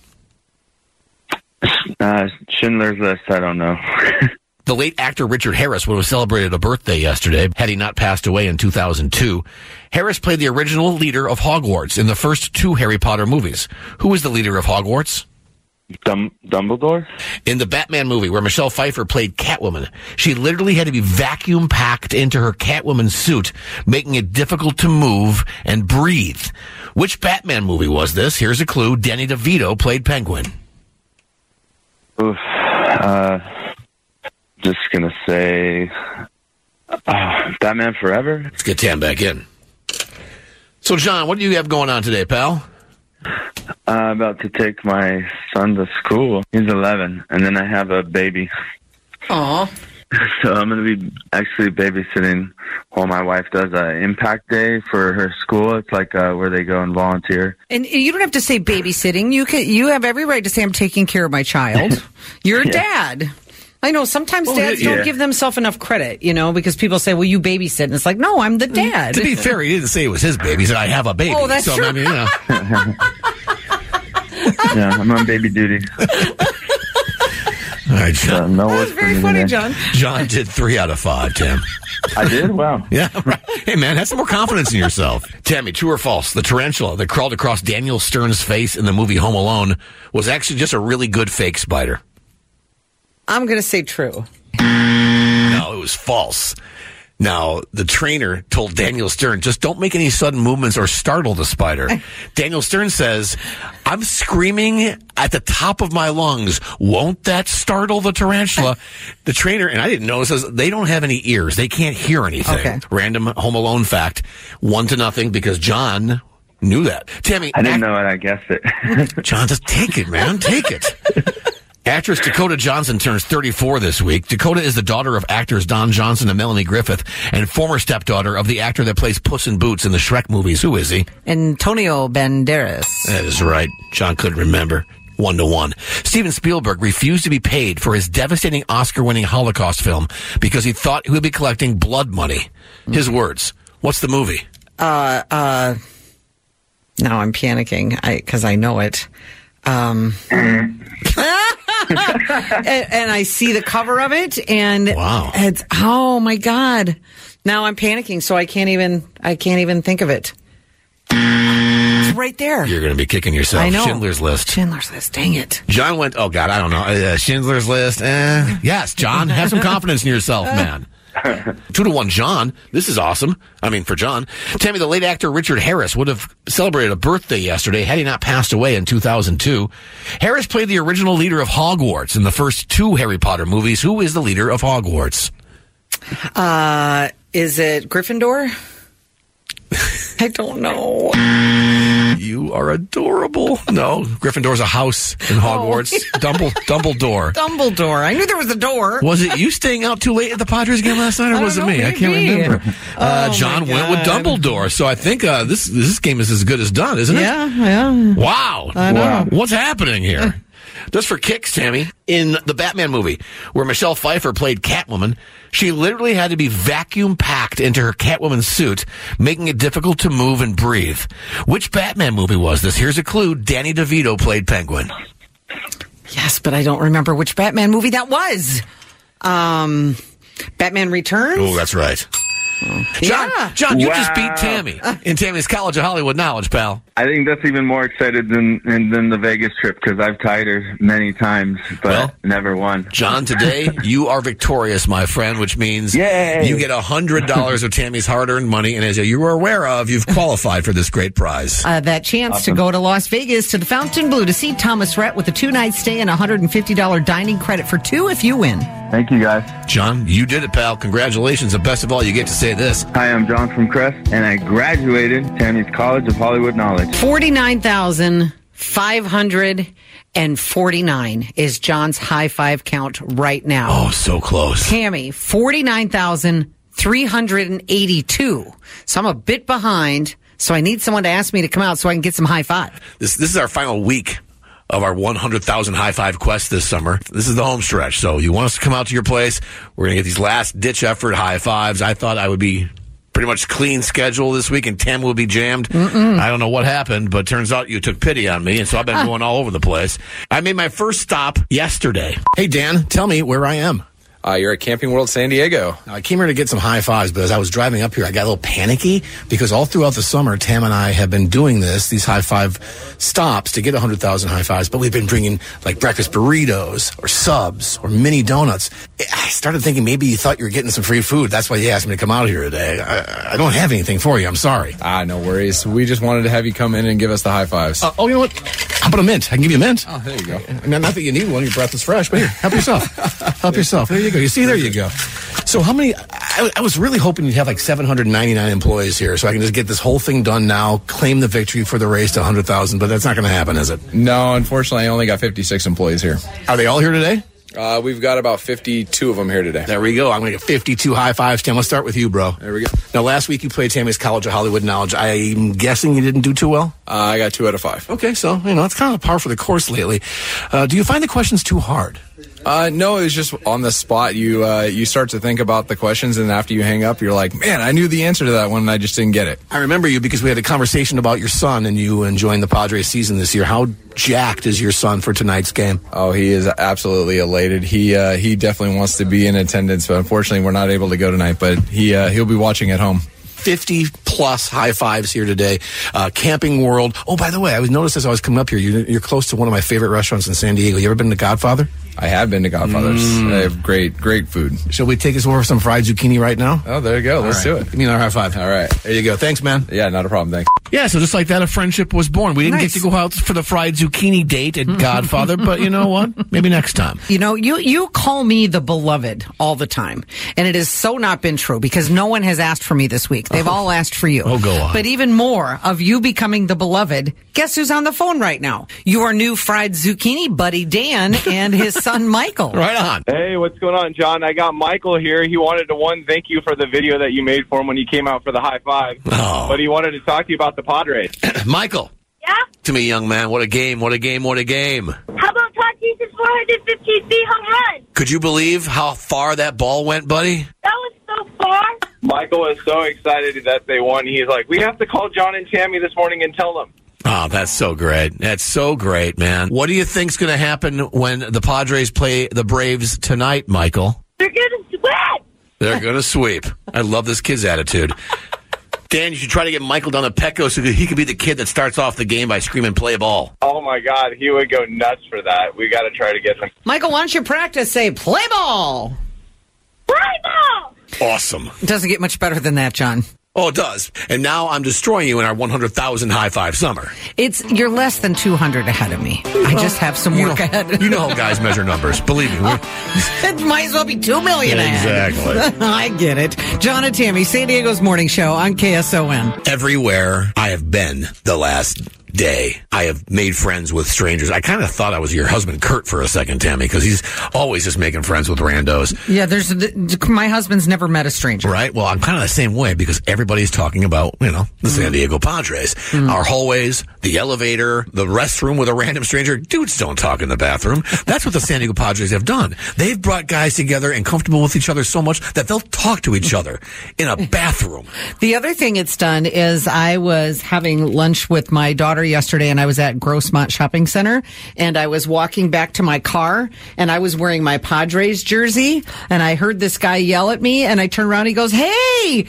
Uh, Schindler's List, I don't know. The late actor Richard Harris would have celebrated a birthday yesterday had he not passed away in two thousand two. Harris played the original leader of Hogwarts in the first two Harry Potter movies. Who was the leader of Hogwarts? Dum- Dumbledore? In the Batman movie where Michelle Pfeiffer played Catwoman, she literally had to be vacuum packed into her Catwoman suit, making it difficult to move and breathe. Which Batman movie was this? Here's a clue. Danny DeVito played Penguin. Oof. Uh, just gonna say uh, Batman Forever. Let's get Tam back in. So, John, what do you have going on today, pal? Uh, about to take my son to school. He's eleven, and then I have a baby. Aw. So I'm going to be actually babysitting while my wife does an impact day for her school. It's like uh, where they go and volunteer. And you don't have to say babysitting. You can. You have every right to say I'm taking care of my child. You're a Yeah. dad. I know sometimes Well, dads yeah. don't give themselves enough credit, you know, because people say, well, you babysit. And it's like, no, I'm the dad. To be fair, he didn't say it was his baby. He said, I have a baby. Oh, that's so, true. I mean, you know. Yeah, I'm on baby duty. All right, John. Uh, no That work was for very me funny, today. John. John did three out of five, Tim. I did? Wow. Yeah, right. Hey, man, have some more confidence in yourself. Tammy, true or false? The tarantula that crawled across Daniel Stern's face in the movie Home Alone was actually just a really good fake spider. I'm going to say true. No, it was false. Now, the trainer told Daniel Stern, just don't make any sudden movements or startle the spider. Daniel Stern says, I'm screaming at the top of my lungs. Won't that startle the tarantula? The trainer, and I didn't know, says they don't have any ears. They can't hear anything. Okay. Random Home Alone fact. One to nothing because John knew that. Tammy. I didn't know it. I guessed it. John, just take it, man. Take it. Actress Dakota Johnson turns thirty-four this week. Dakota is the daughter of actors Don Johnson and Melanie Griffith and former stepdaughter of the actor that plays Puss in Boots in the Shrek movies. Who is he? Antonio Banderas. That is right. John couldn't remember. One to one. Steven Spielberg refused to be paid for his devastating Oscar-winning Holocaust film because he thought he would be collecting blood money. His words. What's the movie? Uh, uh, now I'm panicking because I, I know it. Um, and, and I see the cover of it, and wow, it's oh my god! Now I'm panicking, so I can't even I can't even think of it. It's right there. You're going to be kicking yourself. I know. Schindler's List. Schindler's List. Dang it. John went. Oh God, I don't know. Uh, Schindler's List. Eh. Yes, John, have some confidence in yourself, man. Two to one, John. This is awesome. I mean, for John. Tammy, the late actor Richard Harris would have celebrated a birthday yesterday had he not passed away in two thousand two. Harris played the original leader of Hogwarts in the first two Harry Potter movies. Who is the leader of Hogwarts? Uh, is it Gryffindor? I don't know. You are adorable. No, Gryffindor's a house in Hogwarts. Oh. Dumble, Dumbledore. Dumbledore. I knew there was a door. Was it you staying out too late at the Padres game last night, or was it know, me? maybe. I can't remember. Uh, Oh, John my went with God. Dumbledore, so I think uh, this this game is as good as done, isn't it? Yeah, yeah. Wow. I know. Wow. What's happening here? Just for kicks, Tammy, in the Batman movie, where Michelle Pfeiffer played Catwoman, she literally had to be vacuum packed into her Catwoman suit, making it difficult to move and breathe. Which Batman movie was this? Here's a clue. Danny DeVito played Penguin. Yes, but I don't remember which Batman movie that was. Um, Batman Returns? Oh, that's right. John, Yeah. John, you Wow. just beat Tammy in Tammy's College of Hollywood Knowledge, pal. I think that's even more excited than than, than the Vegas trip because I've tied her many times, but Well, never won. John, today you are victorious, my friend, which means Yay. you get one hundred dollars of Tammy's hard-earned money, and as you were aware of, you've qualified for this great prize. Uh, that chance Awesome. to go to Las Vegas to the Fontainebleau to see Thomas Rhett with a two-night stay and one hundred fifty dollars dining credit for two if you win. Thank you, guys. John, you did it, pal. Congratulations. And best of all, you get to say this. Hi, I'm John from Crest, and I graduated Tammy's College of Hollywood Knowledge. forty-nine thousand five hundred forty-nine is John's high five count right now. Oh, so close. Tammy, forty-nine thousand three hundred eighty-two. So I'm a bit behind, so I need someone to ask me to come out so I can get some high five. This this is our final week of our one hundred thousand high five quest this summer. This is the home stretch. So you want us to come out to your place. We're going to get these last ditch effort high fives. I thought I would be pretty much clean schedule this week, and Tam will be jammed. Mm-mm. I don't know what happened, but turns out you took pity on me, and so I've been going all over the place. I made my first stop yesterday. Hey, Dan, tell me where I am. Uh, you're at Camping World San Diego. Now, I came here to get some high fives, but as I was driving up here, I got a little panicky because all throughout the summer, Tam and I have been doing this, these high five stops to get one hundred thousand high fives, but we've been bringing like breakfast burritos or subs or mini donuts. I started thinking maybe you thought you were getting some free food. That's why you asked me to come out here today. I, I don't have anything for you. I'm sorry. Ah, no worries. We just wanted to have you come in and give us the high fives. Uh, oh, you know what? How about a mint? I can give you a mint. Oh, there you go. Not, not that you need one. Your breath is fresh, but here, help yourself. Help yourself. There you go. You see, there you go. So how many, I, I was really hoping you'd have like seven hundred ninety-nine employees here so I can just get this whole thing done now, claim the victory for the race to one hundred thousand, but that's not going to happen, is it? No, unfortunately, I only got fifty-six employees here. Are they all here today? Uh, we've got about fifty-two of them here today. There we go. I'm going to get fifty-two high fives. Tim, let's start with you, bro. There we go. Now, last week you played Tammy's College of Hollywood Knowledge. I'm guessing you didn't do too well? Uh, I got two out of five. Okay, so, you know, it's kind of par for the course lately. Uh, do you find the questions too hard? Uh, no, it's just on the spot. You uh, you start to think about the questions, and after you hang up, you're like, man, I knew the answer to that one, and I just didn't get it. I remember you because we had a conversation about your son and you enjoying the Padres season this year. How jacked is your son for tonight's game? Oh, he is absolutely elated. He uh, he definitely wants to be in attendance, but unfortunately, we're not able to go tonight. But he uh, he'll be watching at home. fifty plus high fives here today. Uh, Camping World. Oh, by the way, I was noticed as I was coming up here, you're, you're close to one of my favorite restaurants in San Diego. You ever been to Godfather? I have been to Godfather's. Mm. They have great, great food. Shall we take us over some fried zucchini right now? Oh, there you go. All Let's right. do it. Give me another high five. All right. There you go. Thanks, man. Yeah, not a problem. Thanks. Yeah, so just like that, a friendship was born. We didn't Nice. get to go out for the fried zucchini date at Godfather, but you know what? Maybe next time. You know, you, you call me the beloved all the time. And it has so not been true because no one has asked for me this week. They've all asked for you. Oh, go on. But even more of you becoming the beloved, guess who's on the phone right now? Your new fried zucchini buddy, Dan, and his son, Michael. Right on. Hey, what's going on, John? I got Michael here. He wanted to, one, thank you for the video that you made for him when you came out for the high five. Oh. But he wanted to talk to you about the Padres. Michael. Yeah? To me, young man, what a game, what a game, what a game. How about Tatis's four hundred fifteen feet home run? Could you believe how far that ball went, buddy? That was so far. Michael is so excited that they won. He's like, we have to call John and Tammy this morning and tell them. Oh, that's so great. That's so great, man. What do you think's going to happen when the Padres play the Braves tonight, Michael? They're going to sweat. They're going to sweep. I love this kid's attitude. Dan, you should try to get Michael down to Petco so that he could be the kid that starts off the game by screaming play ball. Oh, my God. He would go nuts for that. We got to try to get him. Michael, why don't you practice? Say, play ball. Play ball. Awesome. It doesn't get much better than that, John. Oh, it does. And now I'm destroying you in our one hundred thousand high five summer. It's you're less than two hundred ahead of me. I just have some You work know, ahead. you know how guys measure numbers. Believe me. We're, It might as well be two million ahead. Exactly. I get it. John and Tammy, San Diego's morning show on K S O N. everywhere I have been the last day, I have made friends with strangers. I kind of thought I was your husband, Kurt, for a second, Tammy, because he's always just making friends with randos. Yeah, there's the, my husband's never met a stranger. Right? Well, I'm kind of the same way because everybody's talking about, you know, the San Diego Padres. Mm. Our hallways, the elevator, the restroom with a random stranger. Dudes don't talk in the bathroom. That's what the San Diego Padres have done. They've brought guys together and comfortable with each other so much that they'll talk to each other in a bathroom. The other thing it's done is I was having lunch with my daughter yesterday and I was at Grossmont Shopping Center and I was walking back to my car and I was wearing my Padres jersey and I heard this guy yell at me and I turned around and he goes, "Hey,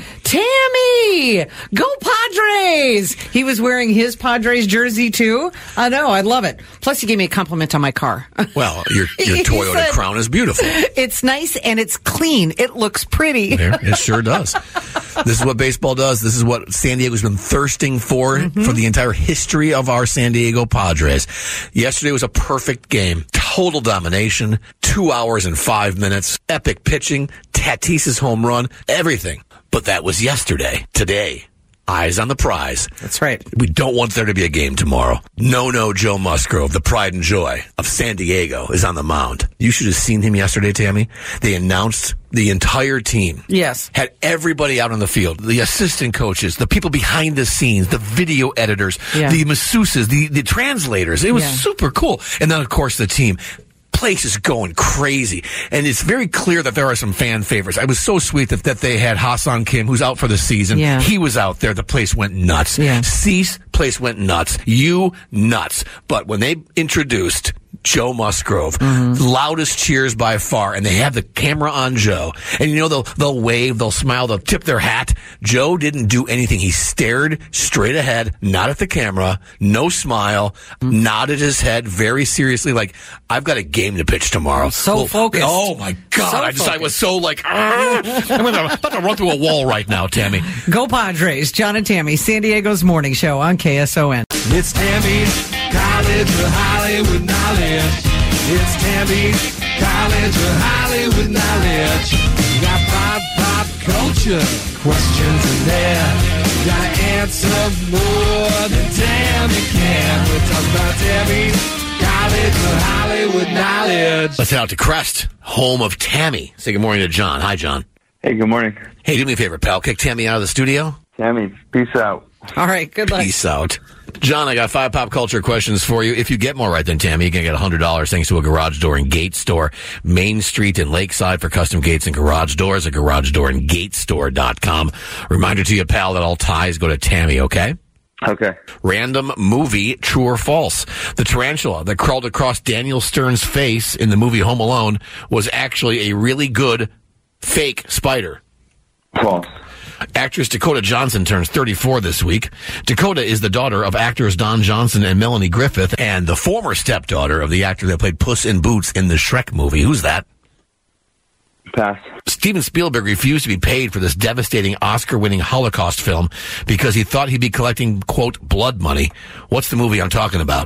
Tammy, go Padres!" He was wearing his Padres jersey too. I know, I love it. Plus he gave me a compliment on my car. Well, your, your He Toyota said, Crown is beautiful. It's nice and it's clean. It looks pretty. There, it sure does. This is what baseball does. This is what San Diego's been thirsting for mm-hmm. for the entire history of our San Diego Padres. Yesterday was a perfect game. Total domination. Two hours and five minutes. Epic pitching. Tatis's home run. Everything. But that was yesterday. Today eyes on the prize. That's right. We don't want there to be a game tomorrow. No, no, Joe Musgrove, the pride and joy of San Diego, is on the mound. You should have seen him yesterday, Tammy. They announced the entire team. Yes. Had everybody out on the field, the assistant coaches, the people behind the scenes, the video editors, Yeah. the masseuses, the, the translators. It was Yeah. super cool. And then, of course, the team. Place is going crazy, and it's very clear that there are some fan favorites. It was so sweet that, that they had Ha-Seong Kim, who's out for the season. Yeah. He was out there. The place went nuts. Yeah. Cease, place went nuts. You, nuts. But when they introduced Joe Musgrove, Mm-hmm. loudest cheers by far, and they have the camera on Joe. And you know, they'll, they'll wave, they'll smile, they'll tip their hat. Joe didn't do anything. He stared straight ahead, not at the camera, no smile, Mm-hmm. nodded his head very seriously, like, I've got a game to pitch tomorrow. So Well, focused. Oh my God. So I just, I focused. was so like, "Argh." I'm gonna- I'm about to run through a wall right now, Tammy. Go Padres. John and Tammy, San Diego's morning show on K S O N. It's Tammy's College of Hollywood Knowledge. It's Tammy's College of Hollywood Knowledge. You got pop, pop culture questions in there. You gotta answer more than Tammy can. We're talking about Tammy's College of Hollywood Knowledge. Let's head out to Crest, home of Tammy. Say good morning to John. Hi, John. Hey, good morning. Hey, do me a favor, pal. Kick Tammy out of the studio. Tammy, peace out. All right, good luck. Peace out. John, I got five pop culture questions for you. If you get more right than Tammy, you can get one hundred dollars thanks to a garage door and gate store. Main Street in Lakeside for custom gates and garage doors, a garage door and gate store dot com. Reminder to you, pal, that all ties go to Tammy, okay? Okay. Random movie, true or false. The tarantula that crawled across Daniel Stern's face in the movie Home Alone was actually a really good fake spider. False. Actress Dakota Johnson turns thirty-four this week. Dakota is the daughter of actors Don Johnson and Melanie Griffith, and the former stepdaughter of the actor that played Puss in Boots in the Shrek movie. Who's that? Pass. Steven Spielberg refused to be paid for this devastating Oscar-winning Holocaust film because he thought he'd be collecting, quote, blood money. What's the movie I'm talking about?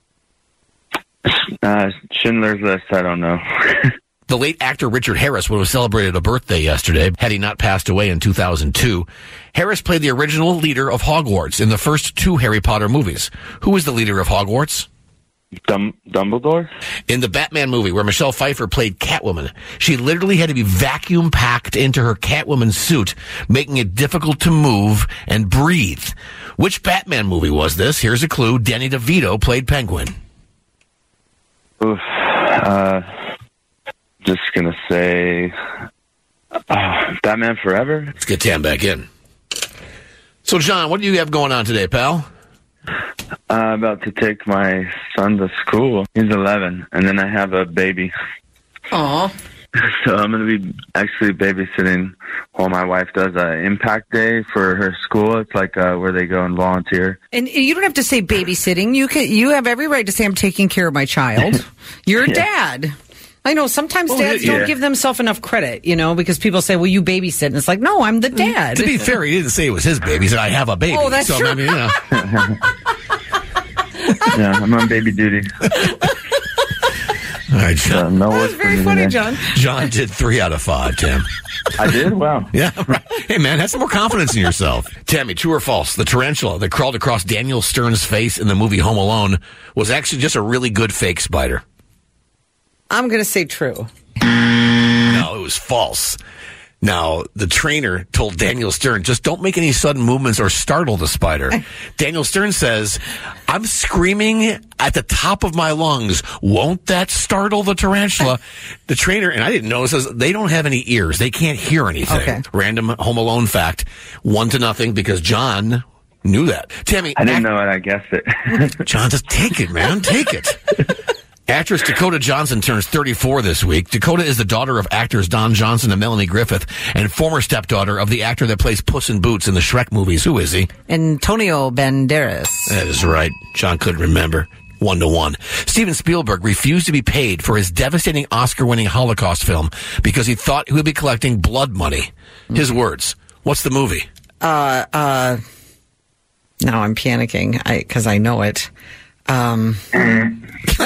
Uh, Schindler's List, I don't know. The late actor Richard Harris would have celebrated a birthday yesterday had he not passed away in two thousand two. Harris played the original leader of Hogwarts in the first two Harry Potter movies. Who was the leader of Hogwarts? Dum- Dumbledore? In the Batman movie where Michelle Pfeiffer played Catwoman, she literally had to be vacuum packed into her Catwoman suit, making it difficult to move and breathe. Which Batman movie was this? Here's a clue. Danny DeVito played Penguin. Oof. Uh, just gonna say uh, Batman Forever. Let's get Tam back in. So, John, what do you have going on today, pal? I'm about to take my son to school. He's eleven, and then I have a baby. Aw. So I'm going to be actually babysitting while my wife does an impact day for her school. It's like uh, where they go and volunteer. And you don't have to say babysitting. You can. You have every right to say I'm taking care of my child. You're a Yeah. dad. I know sometimes Well, dads yeah. don't give themselves enough credit, you know, because people say, well, you babysit. And it's like, no, I'm the dad. To be fair, he didn't say it was his baby. He said, I have a baby. Oh, that's so, true. I mean, you know. Yeah, I'm on baby duty. All right, John. Uh, no That work was for very me funny, today. John. John did three out of five, Tim. I did? Wow. Yeah, right. Hey, man, have some more confidence in yourself. Tammy, true or false? The tarantula that crawled across Daniel Stern's face in the movie Home Alone was actually just a really good fake spider. I'm going to say true. No, it was false. Now, the trainer told Daniel Stern, just don't make any sudden movements or startle the spider. Daniel Stern says, I'm screaming at the top of my lungs. Won't that startle the tarantula? The trainer, and I didn't know, says they don't have any ears. They can't hear anything. Okay. Random Home Alone fact. One to nothing because John knew that. Tammy. I didn't act- know it. I guessed it. John, just take it, man. Take it. Actress Dakota Johnson turns thirty-four this week. Dakota is the daughter of actors Don Johnson and Melanie Griffith and former stepdaughter of the actor that plays Puss in Boots in the Shrek movies. Who is he? Antonio Banderas. That is right. John couldn't remember. One to one. Steven Spielberg refused to be paid for his devastating Oscar-winning Holocaust film because he thought he would be collecting blood money. His words. What's the movie? Uh, uh, now I'm panicking because I, I know it. Um, and,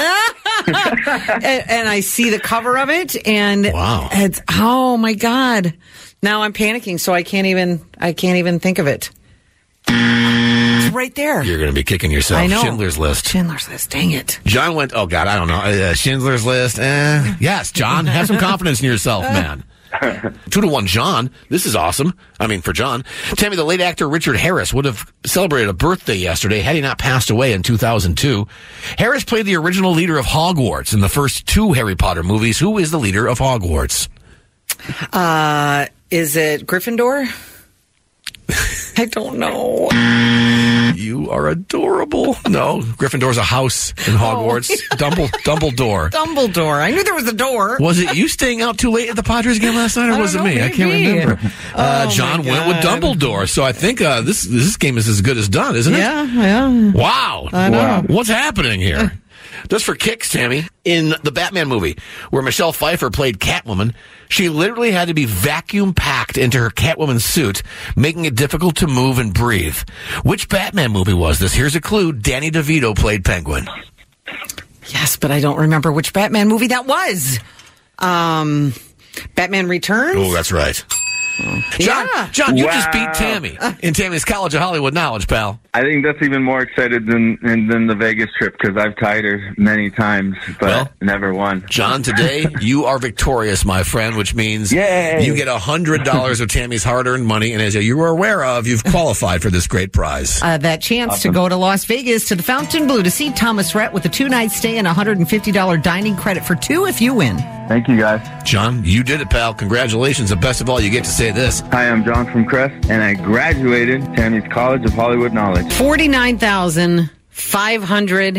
and I see the cover of it, and Wow. it's oh my god! Now I'm panicking, so I can't even I can't even think of it. It's right there. You're going to be kicking yourself. I know. Schindler's List. Schindler's List. Dang it. John went, oh, God, I don't know. Uh, Schindler's List. Eh. Yes, John, have some confidence in yourself, man. Two to one, John. This is awesome. I mean, for John. Tammy, the late actor Richard Harris would have celebrated a birthday yesterday had he not passed away in two thousand two. Harris played the original leader of Hogwarts in the first two Harry Potter movies. Who is the leader of Hogwarts? Uh, is it Gryffindor? I don't know. You are adorable. No, Gryffindor's a house in Hogwarts. Oh. Dumble, Dumbledore. Dumbledore. I knew there was a door. Was it you staying out too late at the Padres game last night, or was it know, me? maybe. I can't remember. Uh, Oh, John my went with God. Dumbledore, so I think uh, this this game is as good as done, isn't it? Yeah, yeah. Wow. I know. Wow. What's happening here? Just for kicks, Tammy, in the Batman movie, where Michelle Pfeiffer played Catwoman, she literally had to be vacuum packed into her Catwoman suit, making it difficult to move and breathe. Which Batman movie was this? Here's a clue. Danny DeVito played Penguin. Yes, but I don't remember which Batman movie that was. Um, Batman Returns? Oh, that's right. John, Yeah. John, you Wow. just beat Tammy in Tammy's College of Hollywood Knowledge, pal. I think that's even more excited than than, than the Vegas trip because I've tied her many times, but Well, never won. John, today you are victorious, my friend, which means Yay. you get one hundred dollars of Tammy's hard-earned money, and as you were aware of, you've qualified for this great prize. Uh, that chance Awesome. to go to Las Vegas to the Fontainebleau to see Thomas Rhett with a two-night stay and one hundred fifty dollars dining credit for two if you win. Thank you, guys. John, you did it, pal. Congratulations, and best of all, you get to say this. Hi, I'm John from Crest, and I graduated Tammy's College of Hollywood Knowledge. forty-nine thousand five hundred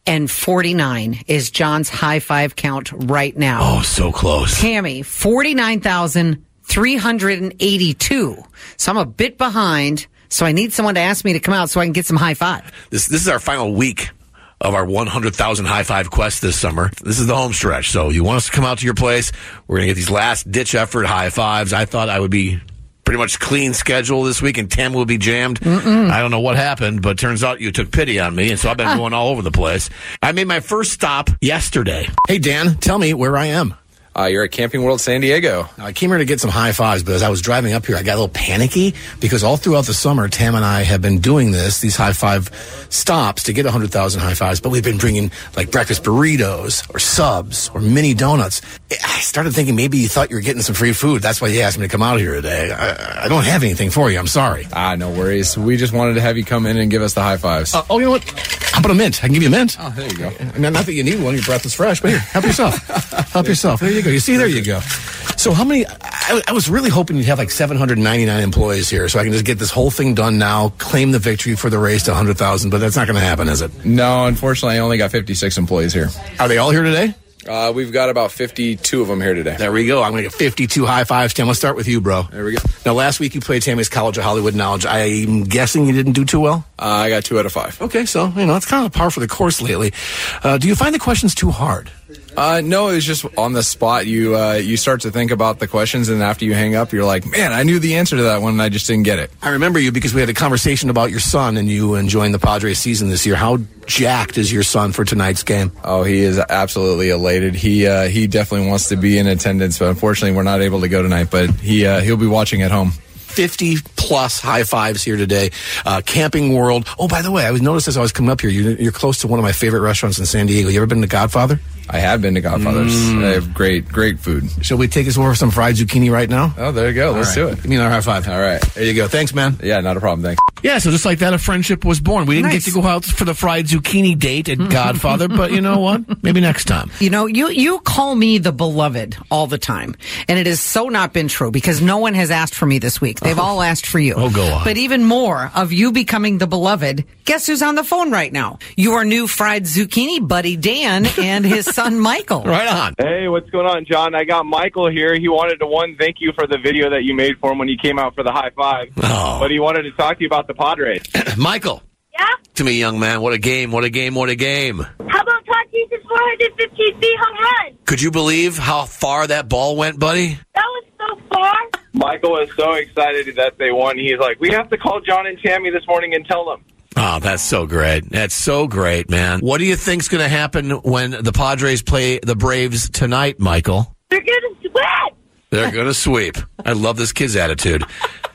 forty-nine is John's high five count right now. Oh, so close. Tammy, forty-nine thousand three hundred eighty-two. So I'm a bit behind, so I need someone to ask me to come out so I can get some high five. This this is our final week of our one hundred thousand high five quest this summer. This is the home stretch. So you want us to come out to your place. We're going to get these last ditch effort high fives. I thought I would be pretty much clean schedule this week and Tam will be jammed. Mm-mm. I don't know what happened, but turns out you took pity on me. And so I've been going all over the place. I made my first stop yesterday. Hey, Dan, tell me where I am. Uh, you're at Camping World San Diego. Now, I came here to get some high fives, but as I was driving up here, I got a little panicky because all throughout the summer, Tam and I have been doing this, these high five stops to get one hundred thousand high fives, but we've been bringing like breakfast burritos or subs or mini donuts. I started thinking maybe you thought you were getting some free food. That's why you asked me to come out here today. I, I don't have anything for you. I'm sorry. Ah, no worries. We just wanted to have you come in and give us the high fives. Uh, oh, you know what? How about a mint? I can give you a mint. Oh, there you go. Not, not that you need one. Your breath is fresh, but here, help yourself. Help yourself. There you go. You see, there you go. So how many, I, I was really hoping you'd have like seven hundred ninety-nine employees here so I can just get this whole thing done now, claim the victory for the race to one hundred thousand, but that's not going to happen, is it? No, unfortunately, I only got fifty-six employees here. Are they all here today? Uh, we've got about fifty-two of them here today. There we go. I'm going to get fifty-two high fives. Tam, let's start with you, bro. There we go. Now, last week you played Tammy's College of Hollywood Knowledge. I'm guessing you didn't do too well? Uh, I got two out of five. Okay, so, you know, it's kind of par for the course lately. Uh, do you find the questions too hard? Uh, no, it was just on the spot. You uh, you start to think about the questions, and after you hang up, you're like, man, I knew the answer to that one, and I just didn't get it. I remember you because we had a conversation about your son and you enjoying the Padres season this year. How jacked is your son for tonight's game? Oh, he is absolutely elated. He uh, he definitely wants to be in attendance, but unfortunately, we're not able to go tonight. But he uh, he'll be watching at home. fifty plus high fives here today. Uh, Camping World. Oh, by the way, I was noticed as I was coming up here, you're, you're close to one of my favorite restaurants in San Diego. You ever been to Godfather? I have been to Godfather's. Mm. They have great, great food. Shall we take us over some fried zucchini right now? Oh, there you go. Let's All right. do it. Give me another high five. All right. There you go. Thanks, man. Yeah, not a problem. Thanks. Yeah, so just like that, a friendship was born. We didn't Nice. get to go out for the fried zucchini date at Godfather, but you know what? Maybe next time. You know, you, you call me the beloved all the time. And it has so not been true because no one has asked for me this week. They've all asked for you. Oh, go on. But even more of you becoming the beloved, guess who's on the phone right now? Your new fried zucchini buddy, Dan, and his son, Michael. Right on. Hey, what's going on, John? I got Michael here. He wanted to, one, thank you for the video that you made for him when you came out for the high five. Oh. But he wanted to talk to you about the Padres. Michael. Yeah? To me, young man, what a game, what a game, what a game. How about Tatis's four hundred fifteen feet home run? Could you believe how far that ball went, buddy? That was so far. Michael is so excited that they won. He's like, we have to call John and Tammy this morning and tell them. Oh, that's so great. That's so great, man. What do you think's going to happen when the Padres play the Braves tonight, Michael? They're going to sweat. They're going to sweep. I love this kid's attitude.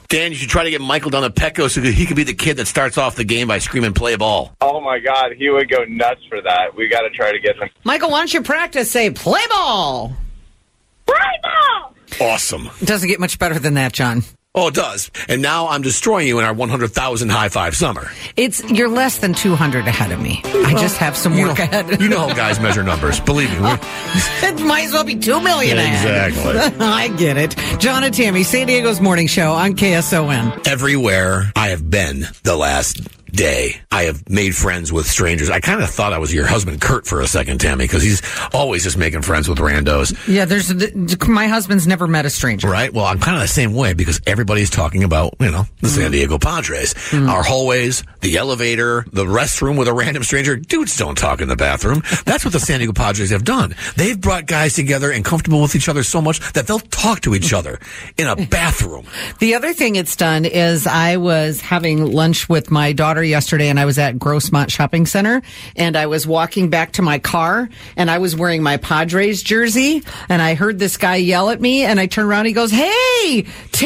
Dan, you should try to get Michael down to Petco so he could be the kid that starts off the game by screaming play ball. Oh, my God. He would go nuts for that. We got to try to get him. Michael, why don't you practice? Say, play ball. Play ball! Awesome. It doesn't get much better than that, John. Oh, it does. And now I'm destroying you in our one hundred thousand high five summer. It's You're less than two hundred ahead of me. I just have some You work know, ahead. you know how guys measure numbers. Believe me. We're- It might as well be two million ahead. Exactly. I get it. John and Tammy, San Diego's morning show on K S O N. Everywhere I have been the last day, I have made friends with strangers. I kind of thought I was your husband, Kurt, for a second, Tammy, because he's always just making friends with randos. Yeah, there's my husband's never met a stranger. Right? Well, I'm kind of the same way because everybody's talking about, you know, the San Diego Padres. Mm. Our hallways, the elevator, the restroom with a random stranger. Dudes don't talk in the bathroom. That's what the San Diego Padres have done. They've brought guys together and comfortable with each other so much that they'll talk to each other in a bathroom. The other thing it's done is I was having lunch with my daughter yesterday and I was at Grossmont Shopping Center and I was walking back to my car and I was wearing my Padres jersey and I heard this guy yell at me and I turned around and he goes, "Hey,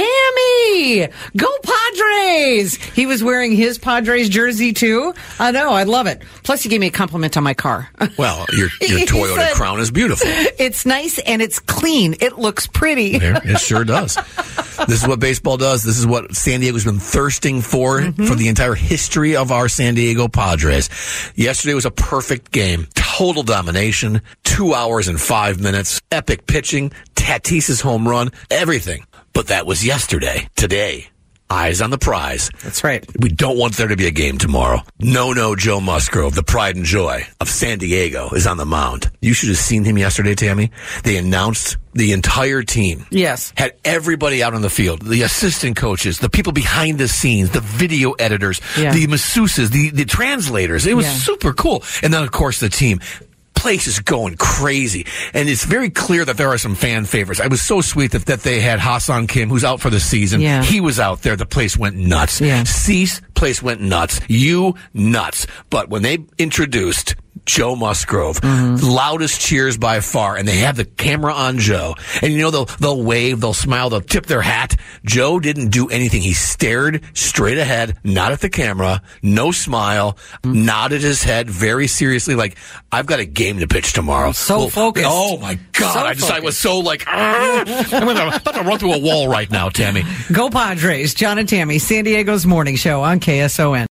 Tammy, go Padres." He was wearing his Padres jersey too. I know, I love it. Plus he gave me a compliment on my car. Well, your, your He Toyota said, Crown is beautiful. It's nice and it's clean. It looks pretty. Yeah, it sure does. This is what baseball does. This is what San Diego's been thirsting for mm-hmm. for the entire history of our San Diego Padres. Yesterday was a perfect game. Total domination. Two hours and five minutes. Epic pitching. Tatis's home run. Everything. But that was yesterday. Today, eyes on the prize. That's right. We don't want there to be a game tomorrow. No, no, Joe Musgrove, the pride and joy of San Diego, is on the mound. You should have seen him yesterday, Tammy. They announced the entire team. Yes. Had everybody out on the field. The assistant coaches, the people behind the scenes, the video editors, Yeah. the masseuses, the, the translators. It was Yeah. super cool. And then, of course, the team. Place is going crazy. And it's very clear that there are some fan favorites. I was so sweet that, that they had Ha-Seong Kim, who's out for the season. Yeah. He was out there. The place went nuts. Yeah. Cease, place went nuts. You, nuts. But when they introduced Joe Musgrove, Mm-hmm. loudest cheers by far, and they have the camera on Joe. And you know, they'll, they'll wave, they'll smile, they'll tip their hat. Joe didn't do anything. He stared straight ahead, not at the camera, no smile, mm-hmm. nodded his head very seriously, like, I've got a game to pitch tomorrow. So Well, focused. Oh my God. So I just, I focused. was so like, "Argh." I'm about to run through a wall right now, Tammy. Go Padres. John and Tammy, San Diego's morning show on K S O N.